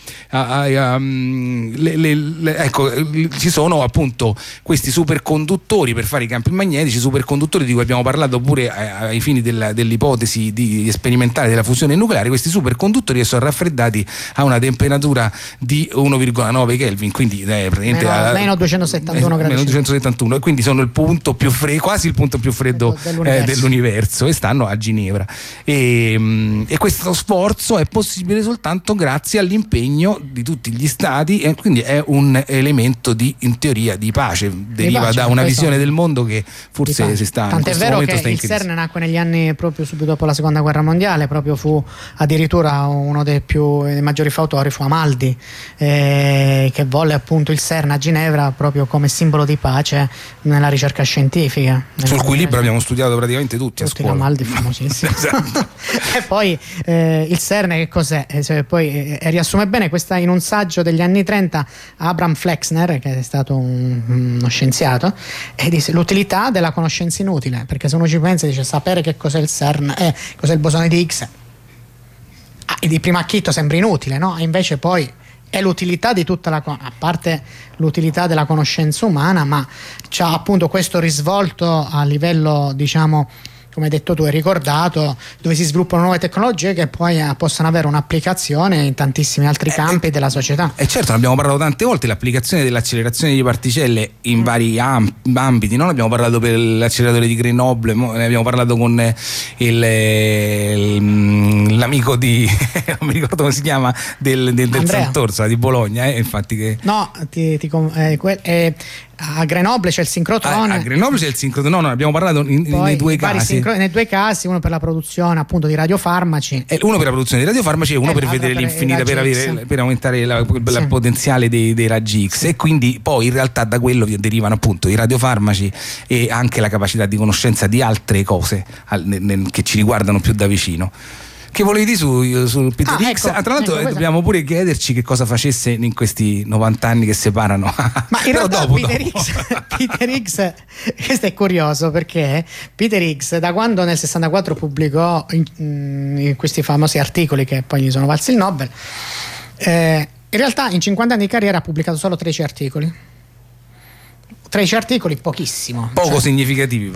ci sono appunto questi superconduttori per fare i campi magnetici, superconduttori di cui abbiamo parlato pure ai fini dell'ipotesi di sperimentale della fusione nucleare. Questi superconduttori che sono raffreddati a una temperatura di 1,9 Kelvin, quindi praticamente meno 271 gradi. Meno 271, e quindi sono il punto più freddo, quasi il punto più freddo dell'universo, e stanno a Ginevra. E questo sforzo è possibile soltanto grazie all'impegno di tutti gli stati, e quindi è un elemento in teoria di pace, deriva da una visione del mondo che forse si sta tant'è vero che il CERN nacque negli anni proprio subito dopo la seconda guerra mondiale, proprio fu addirittura uno dei maggiori fautori fu Amaldi, che volle appunto il CERN a Ginevra proprio come simbolo di pace nella ricerca scientifica, sul cui libro abbiamo studiato praticamente tutti a scuola. Amaldi famosissimo. Esatto. E poi il CERN che cos'è? Poi riassume bene questa in un saggio degli anni 30 Abraham Flexner, che è stato uno scienziato, e dice l'utilità della conoscenza inutile, perché se uno ci pensa dice sapere che cos'è il CERN, cos'è il bosone di Higgs, e di primo acchito sembra inutile, no? E invece poi è l'utilità di tutta a parte l'utilità della conoscenza umana, ma c'ha appunto questo risvolto a livello, diciamo, come hai detto tu, hai ricordato, dove si sviluppano nuove tecnologie che poi possono avere un'applicazione in tantissimi altri campi della società. E certo, ne abbiamo parlato tante volte, l'applicazione dell'accelerazione di particelle in vari ambiti, no? Ne abbiamo parlato per l'acceleratore di Grenoble, ne abbiamo parlato con l'amico di non mi ricordo come si chiama, del Sant'Orsola di Bologna, infatti che no, a Grenoble c'è il sincrotrone. A Grenoble c'è il sincrotrone, no, abbiamo parlato nei due casi. Nei due casi, uno per la produzione appunto di radiofarmaci. Uno per la produzione di radiofarmaci e uno per vedere l'infinita, per aumentare la potenziale dei raggi X. E quindi poi in realtà da quello derivano appunto i radiofarmaci e anche la capacità di conoscenza di altre cose che ci riguardano più da vicino. Che volevi dire su Peter X? Tra l'altro dobbiamo pure chiederci che cosa facesse in questi 90 anni che separano. Ma in realtà Peter X, questo è curioso, perché Peter X, da quando nel 64 pubblicò in questi famosi articoli che poi gli sono valsi il Nobel, in realtà in 50 anni di carriera ha pubblicato solo 13 articoli. 13 articoli, pochissimo. Poco significativi,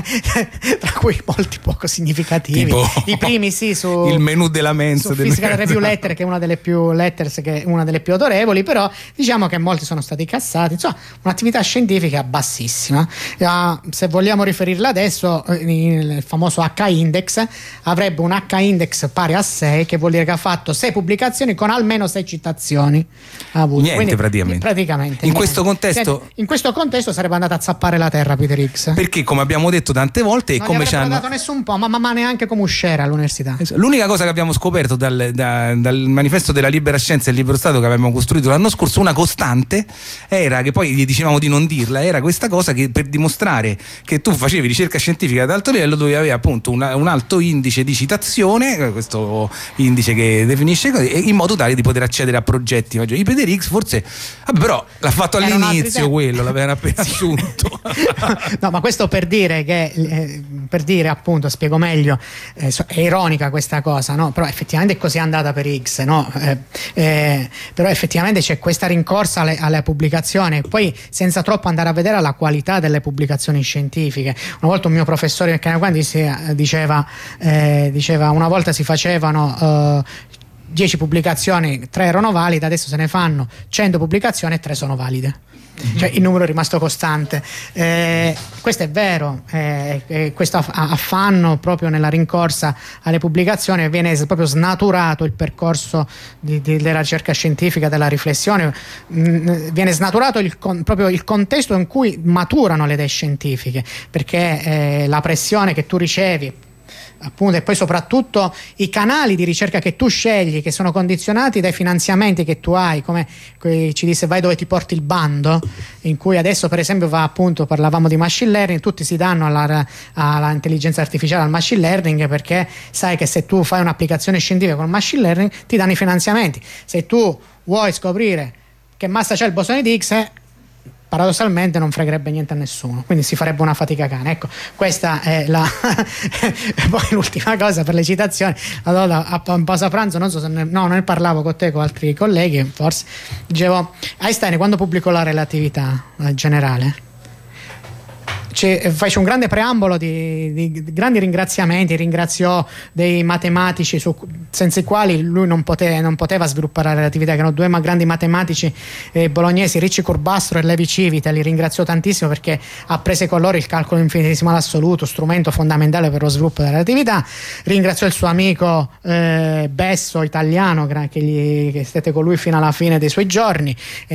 tra cui molti poco significativi. Tipo I primi sì su il menù della mensa su Physical Review Letter, che è una delle più letters, che è una delle più autorevoli, però diciamo che molti sono stati cassati. Insomma, un'attività scientifica bassissima. Se vogliamo riferirla adesso, il famoso H-index avrebbe un H-index pari a 6, che vuol dire che ha fatto 6 pubblicazioni con almeno 6 citazioni. Niente. Quindi, praticamente in questo contesto sarebbe andata a zappare la terra Peter Higgs, perché come abbiamo detto tante volte non gli avrebbe dato nessun po', ma neanche come uscire all'università. L'unica cosa che abbiamo scoperto dal manifesto della libera scienza e il libero stato che avevamo costruito l'anno scorso, una costante era, che poi gli dicevamo di non dirla, era questa cosa che per dimostrare che tu facevi ricerca scientifica ad alto livello dovevi avere appunto un alto indice di citazione, questo indice che definisce così, in modo tale di poter accedere a progetti. I Peter Higgs forse però l'ha fatto all'inizio, quello l'avevano appena assunto. No, ma questo per dire che appunto, spiego meglio, è ironica questa cosa, no? Però effettivamente così è andata per Higgs, no? Però effettivamente c'è questa rincorsa alle pubblicazioni, poi senza troppo andare a vedere la qualità delle pubblicazioni scientifiche. Una volta un mio professore diceva una volta si facevano 10 pubblicazioni, 3 erano valide, adesso se ne fanno 100 pubblicazioni e 3 sono valide. Cioè il numero è rimasto costante. Questo è vero, questo affanno proprio nella rincorsa alle pubblicazioni, viene proprio snaturato il percorso della ricerca scientifica, della riflessione, viene snaturato proprio il contesto in cui maturano le idee scientifiche, perché la pressione che tu ricevi, appunto, e poi soprattutto i canali di ricerca che tu scegli, che sono condizionati dai finanziamenti che tu hai, come ci disse vai dove ti porti il bando, in cui adesso per esempio va, appunto, parlavamo di machine learning, tutti si danno alla intelligenza artificiale, al machine learning, perché sai che se tu fai un'applicazione scientifica con il machine learning ti danno i finanziamenti. Se tu vuoi scoprire che massa c'è il bosone di Higgs, paradossalmente non fregherebbe niente a nessuno, quindi si farebbe una fatica cane. Ecco, questa è poi l'ultima cosa per le citazioni. Allora, a pausa pranzo, non so se ne parlavo con te, con altri colleghi, forse dicevo, Einstein quando pubblicò la relatività generale fece un grande preambolo di grandi ringraziamenti, ringraziò dei matematici senza i quali lui non poteva sviluppare la relatività, che erano 2 grandi matematici bolognesi, Ricci Curbastro e Levi Civita. Li ringraziò tantissimo perché ha preso con loro il calcolo infinitesimale assoluto, strumento fondamentale per lo sviluppo della relatività. Ringraziò il suo amico Besso, italiano, che stette con lui fino alla fine dei suoi giorni,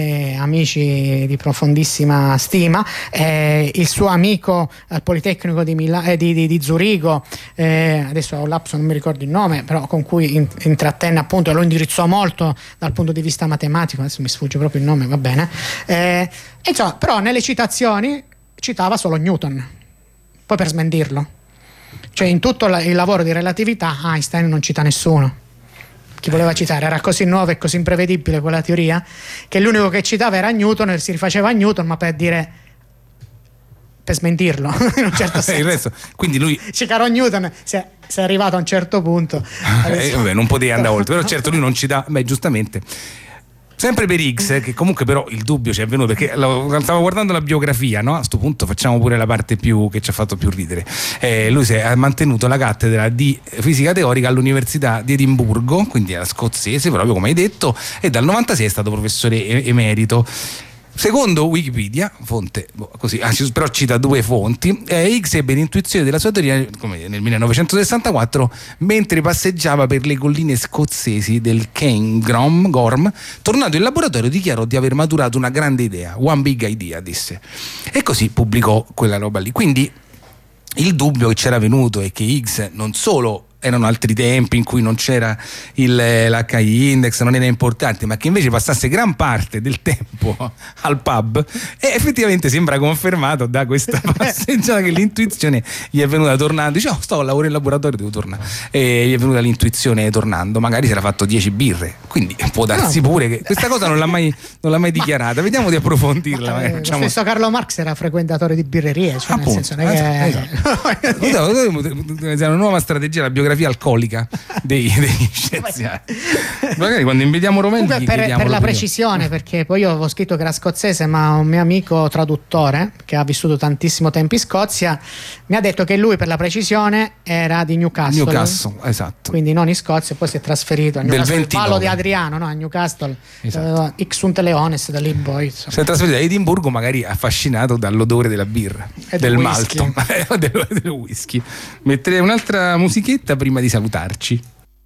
amici di profondissima stima, il suo amico al Politecnico di Zurigo, adesso ho un lapso, non mi ricordo il nome, però con cui intrattenne, appunto, e lo indirizzò molto dal punto di vista matematico, adesso mi sfugge proprio il nome, va bene, insomma, però nelle citazioni citava solo Newton, poi per smentirlo, cioè in tutto il lavoro di relatività Einstein non cita nessuno. Chi voleva citare? Era così nuova e così imprevedibile quella teoria che l'unico che citava era Newton e si rifaceva a Newton, ma per smentirlo in un certo senso. Il resto, quindi lui, caro Newton, se è arrivato a un certo punto non poteva andare oltre, però certo lui non ci dà, giustamente. Sempre per Higgs, che comunque però il dubbio ci è venuto perché stavo guardando la biografia, no? A sto punto facciamo pure la parte più che ci ha fatto più ridere. Lui ha mantenuto la cattedra di fisica teorica all'Università di Edimburgo, quindi era scozzese, proprio come hai detto, e dal 96 è stato professore emerito. Secondo Wikipedia, fonte così, però cita 2 fonti, Higgs ebbe l'intuizione della sua teoria nel 1964 mentre passeggiava per le colline scozzesi del Cairngorm. Tornato in laboratorio dichiarò di aver maturato una grande idea, one big idea, disse, e così pubblicò quella roba lì. Quindi il dubbio che c'era venuto è che Higgs non solo erano altri tempi in cui non c'era l'H-index, non era importante, ma che invece passasse gran parte del tempo al pub, e effettivamente sembra confermato da questa passeggiata che l'intuizione gli è venuta tornando. Dice, sto a lavorare in laboratorio, devo tornare, e gli è venuta l'intuizione tornando, magari si era fatto 10 birre, quindi può darsi pure che questa cosa non l'ha mai dichiarata. Vediamo di approfondirla. Lo stesso Carlo Marx era frequentatore di birrerie, cioè, nel senso, è una nuova strategia, la biografia biografia alcolica degli scienziati. Magari quando invitiamo Romelli per la precisione, perché poi io avevo scritto che era scozzese, ma un mio amico traduttore che ha vissuto tantissimo tempo in Scozia mi ha detto che lui, per la precisione, era di Newcastle, esatto, quindi non in Scozia, poi si è trasferito a Newcastle, il ballo di Adriano, no? A Newcastle, esatto. Ixunt Leones da lì poi si è trasferito a Edimburgo, magari affascinato dall'odore della birra e del malto del whisky. Metterei un'altra musichetta prima di salutarci.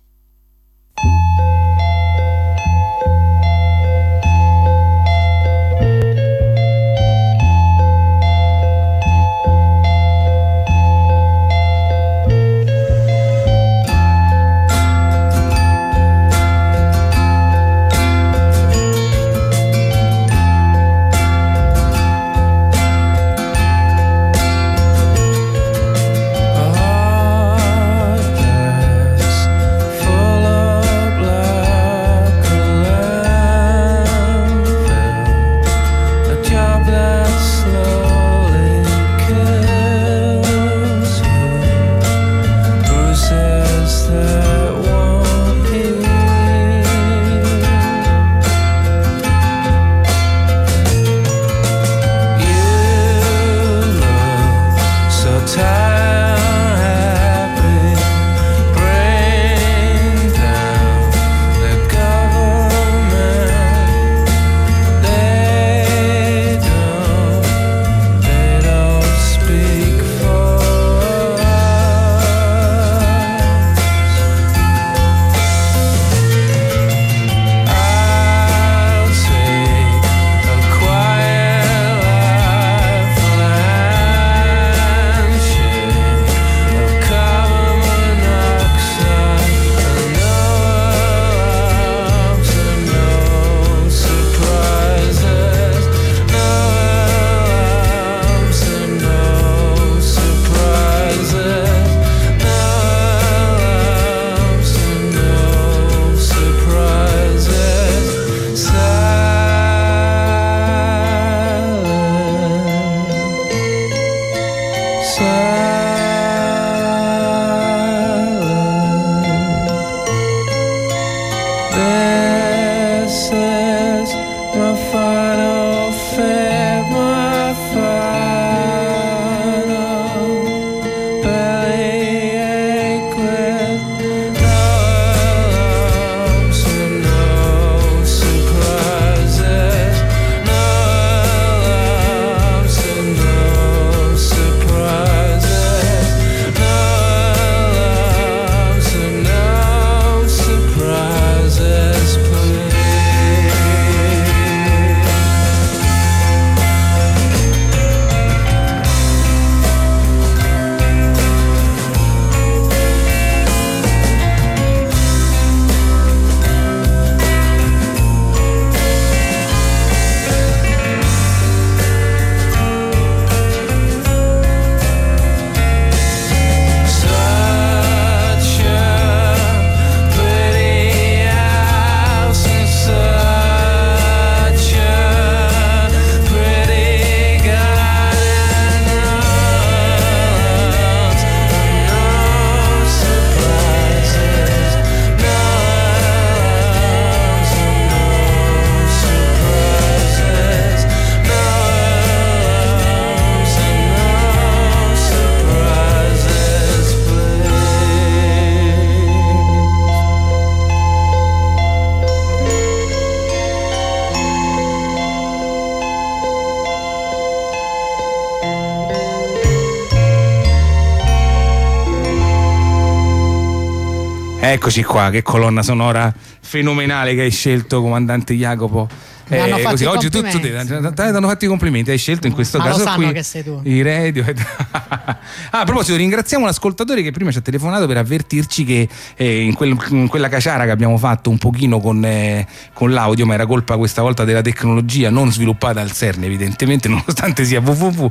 Eccoci qua, che colonna sonora fenomenale che hai scelto, comandante Jacopo. Così, oggi tutto ti hanno fatto i complimenti, hai scelto in questo caso qui che sei tu. I radio. A proposito, ringraziamo un ascoltatore che prima ci ha telefonato per avvertirci che in quella caciara che abbiamo fatto un pochino con l'audio, ma era colpa questa volta della tecnologia non sviluppata al CERN, evidentemente, nonostante sia www,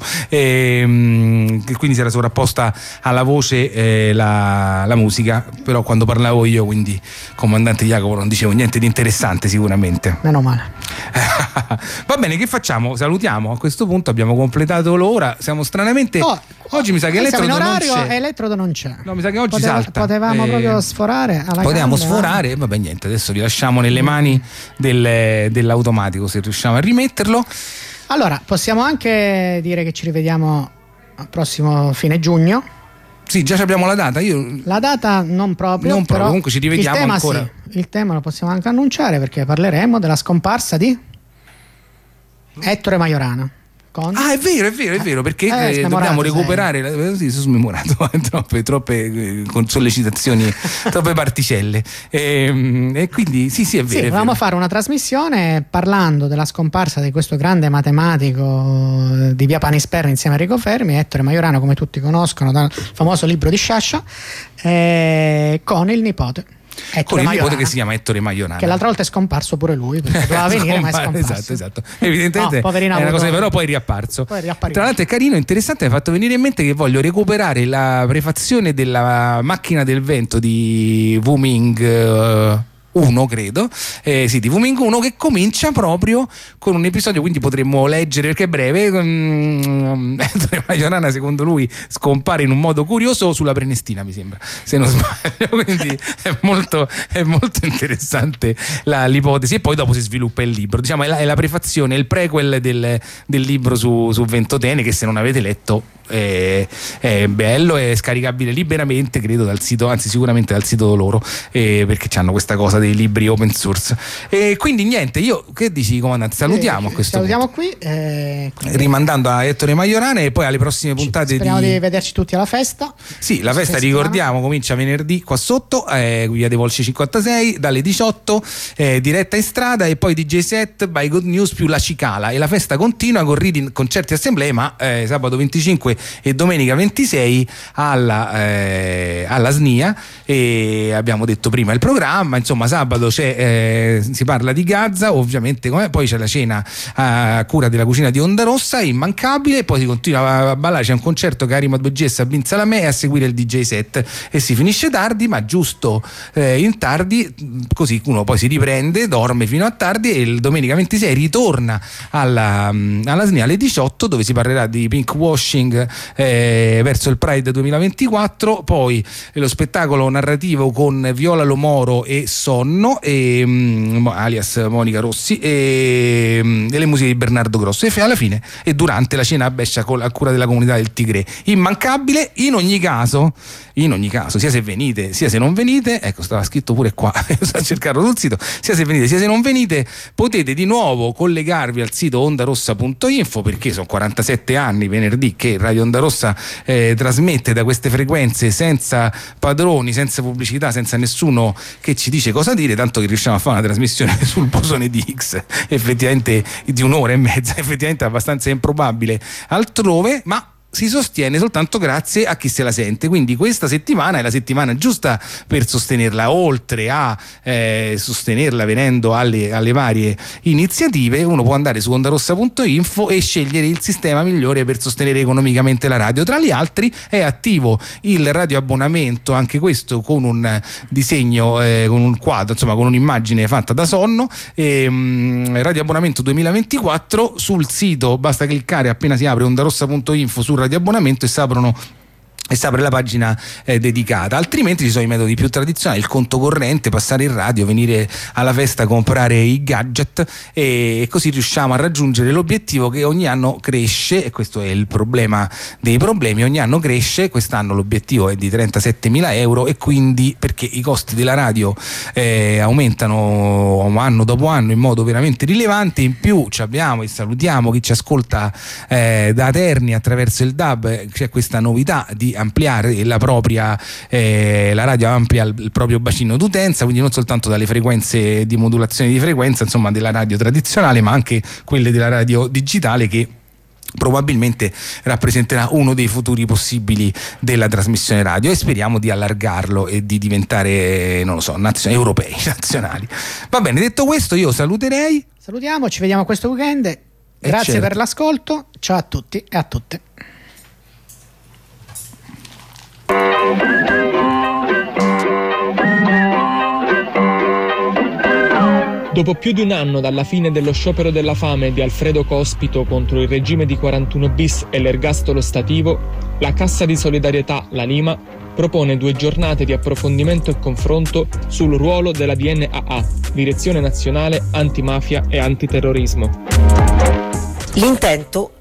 quindi si era sovrapposta alla voce la musica, però quando parlavo io, quindi comandante Jacopo, non dicevo niente di interessante sicuramente. Meno male. Va bene, che facciamo? Salutiamo. A questo punto abbiamo completato l'ora. Siamo stranamente. Oggi mi sa che Elettrodo non c'è. Elettrodo non c'è. No, mi sa che oggi salta. Potevamo proprio sforare alla Potevamo grande, sforare, vabbè, niente, adesso vi lasciamo nelle mani dell'automatico se riusciamo a rimetterlo. Allora, possiamo anche dire che ci rivediamo al prossimo fine giugno. Sì, già abbiamo la data. La data non proprio, però comunque ci rivediamo tema, ancora. Sì, il tema lo possiamo anche annunciare, perché parleremo della scomparsa di Ettore Majorana. È vero, perché dobbiamo recuperare. Sì, sono smemorato, troppe con sollecitazioni, troppe particelle. E quindi sì, è vero. Volevamo fare una trasmissione parlando della scomparsa di questo grande matematico di via Panisperna insieme a Enrico Fermi, Ettore Majorana, come tutti conoscono dal famoso libro di Sciascia, con il nipote. Con il nipote che si chiama Ettore Majorana, che l'altra volta è scomparso pure lui, perché doveva venire ma è scomparso. Esatto. Evidentemente è una cosa, però poi è riapparso. Tra l'altro è carino, interessante, mi ha fatto venire in mente che voglio recuperare la prefazione della Macchina del Vento di Wu Ming 1, credo, di Wu Ming 1, che comincia proprio con un episodio, quindi potremmo leggere, perché è breve. Ettore Majorana, secondo lui, scompare in un modo curioso sulla Prenestina, mi sembra, se non sbaglio, quindi è molto interessante l'ipotesi, e poi dopo si sviluppa il libro. Diciamo è la prefazione, il prequel del libro su Ventotene, che se non avete letto è bello, è scaricabile liberamente, credo, dal sito, anzi sicuramente dal sito loro, perché hanno questa cosa dei libri open source. E quindi niente, che dici, comandante? Salutiamo a questo salutiamo punto. Qui Rimandando a Ettore Majorana e poi alle prossime puntate. Speriamo di vederci tutti alla festa. Sì, la festa, ricordiamo, comincia venerdì qua sotto, via dei Volsci 56, dalle 18, diretta in strada, e poi DJ set by Good News più la Cicala, e la festa continua con reading, concerti e assemblee, ma sabato 25 e domenica 26 alla SNIA. E abbiamo detto prima il programma, insomma, sabato si parla di Gaza, ovviamente, poi c'è la cena a cura della cucina di Onda Rossa, immancabile, poi si continua a ballare, c'è un concerto Karim Adboggi e Sabin Salamè, e a seguire il DJ set, e si finisce tardi, ma giusto in tardi, così uno poi si riprende, dorme fino a tardi, e il domenica 26 ritorna alla SNIA alle 18, dove si parlerà di pink washing verso il Pride 2024, poi lo spettacolo narrativo con Viola Lomoro e Sonno, alias Monica Rossi, e le musiche di Bernardo Grosso, e alla fine e durante la cena a Bescia a cura della comunità del Tigre, immancabile. In ogni caso, sia se venite sia se non venite, ecco, stava scritto pure qua, sto a cercarlo sul sito, sia se venite sia se non venite, potete di nuovo collegarvi al sito ondarossa.info, perché sono 47 anni venerdì che Radio Onda Rossa trasmette da queste frequenze, senza padroni, senza pubblicità, senza nessuno che ci dice cosa dire, tanto che riusciamo a fare una trasmissione sul bosone di Higgs, effettivamente di un'ora e mezza, effettivamente abbastanza improbabile altrove, ma si sostiene soltanto grazie a chi se la sente. Quindi questa settimana è la settimana giusta per sostenerla, oltre a sostenerla venendo alle varie iniziative. Uno può andare su ondarossa.info e scegliere il sistema migliore per sostenere economicamente la radio. Tra gli altri è attivo il radioabbonamento, anche questo con un disegno, con un quadro, insomma con un'immagine fatta da Sonno, radioabbonamento 2024. Sul sito basta cliccare appena si apre ondarossa.info sul radioabbonamento e si apre la pagina dedicata. Altrimenti ci sono i metodi più tradizionali, il conto corrente, passare in radio, venire alla festa, comprare i gadget, e così riusciamo a raggiungere l'obiettivo che ogni anno cresce, e questo è il problema dei problemi, ogni anno cresce. Quest'anno l'obiettivo è di 37.000 euro, e quindi, perché i costi della radio aumentano anno dopo anno in modo veramente rilevante. In più abbiamo, e salutiamo chi ci ascolta da Terni attraverso il DAB, c'è questa novità di ampliare la radio amplia il proprio bacino d'utenza, quindi non soltanto dalle frequenze di modulazione di frequenza, insomma, della radio tradizionale, ma anche quelle della radio digitale, che probabilmente rappresenterà uno dei futuri possibili della trasmissione radio, e speriamo di allargarlo e di diventare, non lo so, europei, nazionali. Va bene, detto questo, io salutiamo, ci vediamo questo weekend, grazie per l'ascolto, ciao a tutti e a tutte. Dopo più di un anno dalla fine dello sciopero della fame di Alfredo Cospito contro il regime di 41 bis e l'ergastolo stativo, la Cassa di Solidarietà La Lima propone 2 giornate di approfondimento e confronto sul ruolo della DNAA, Direzione Nazionale Antimafia e Antiterrorismo. L'intento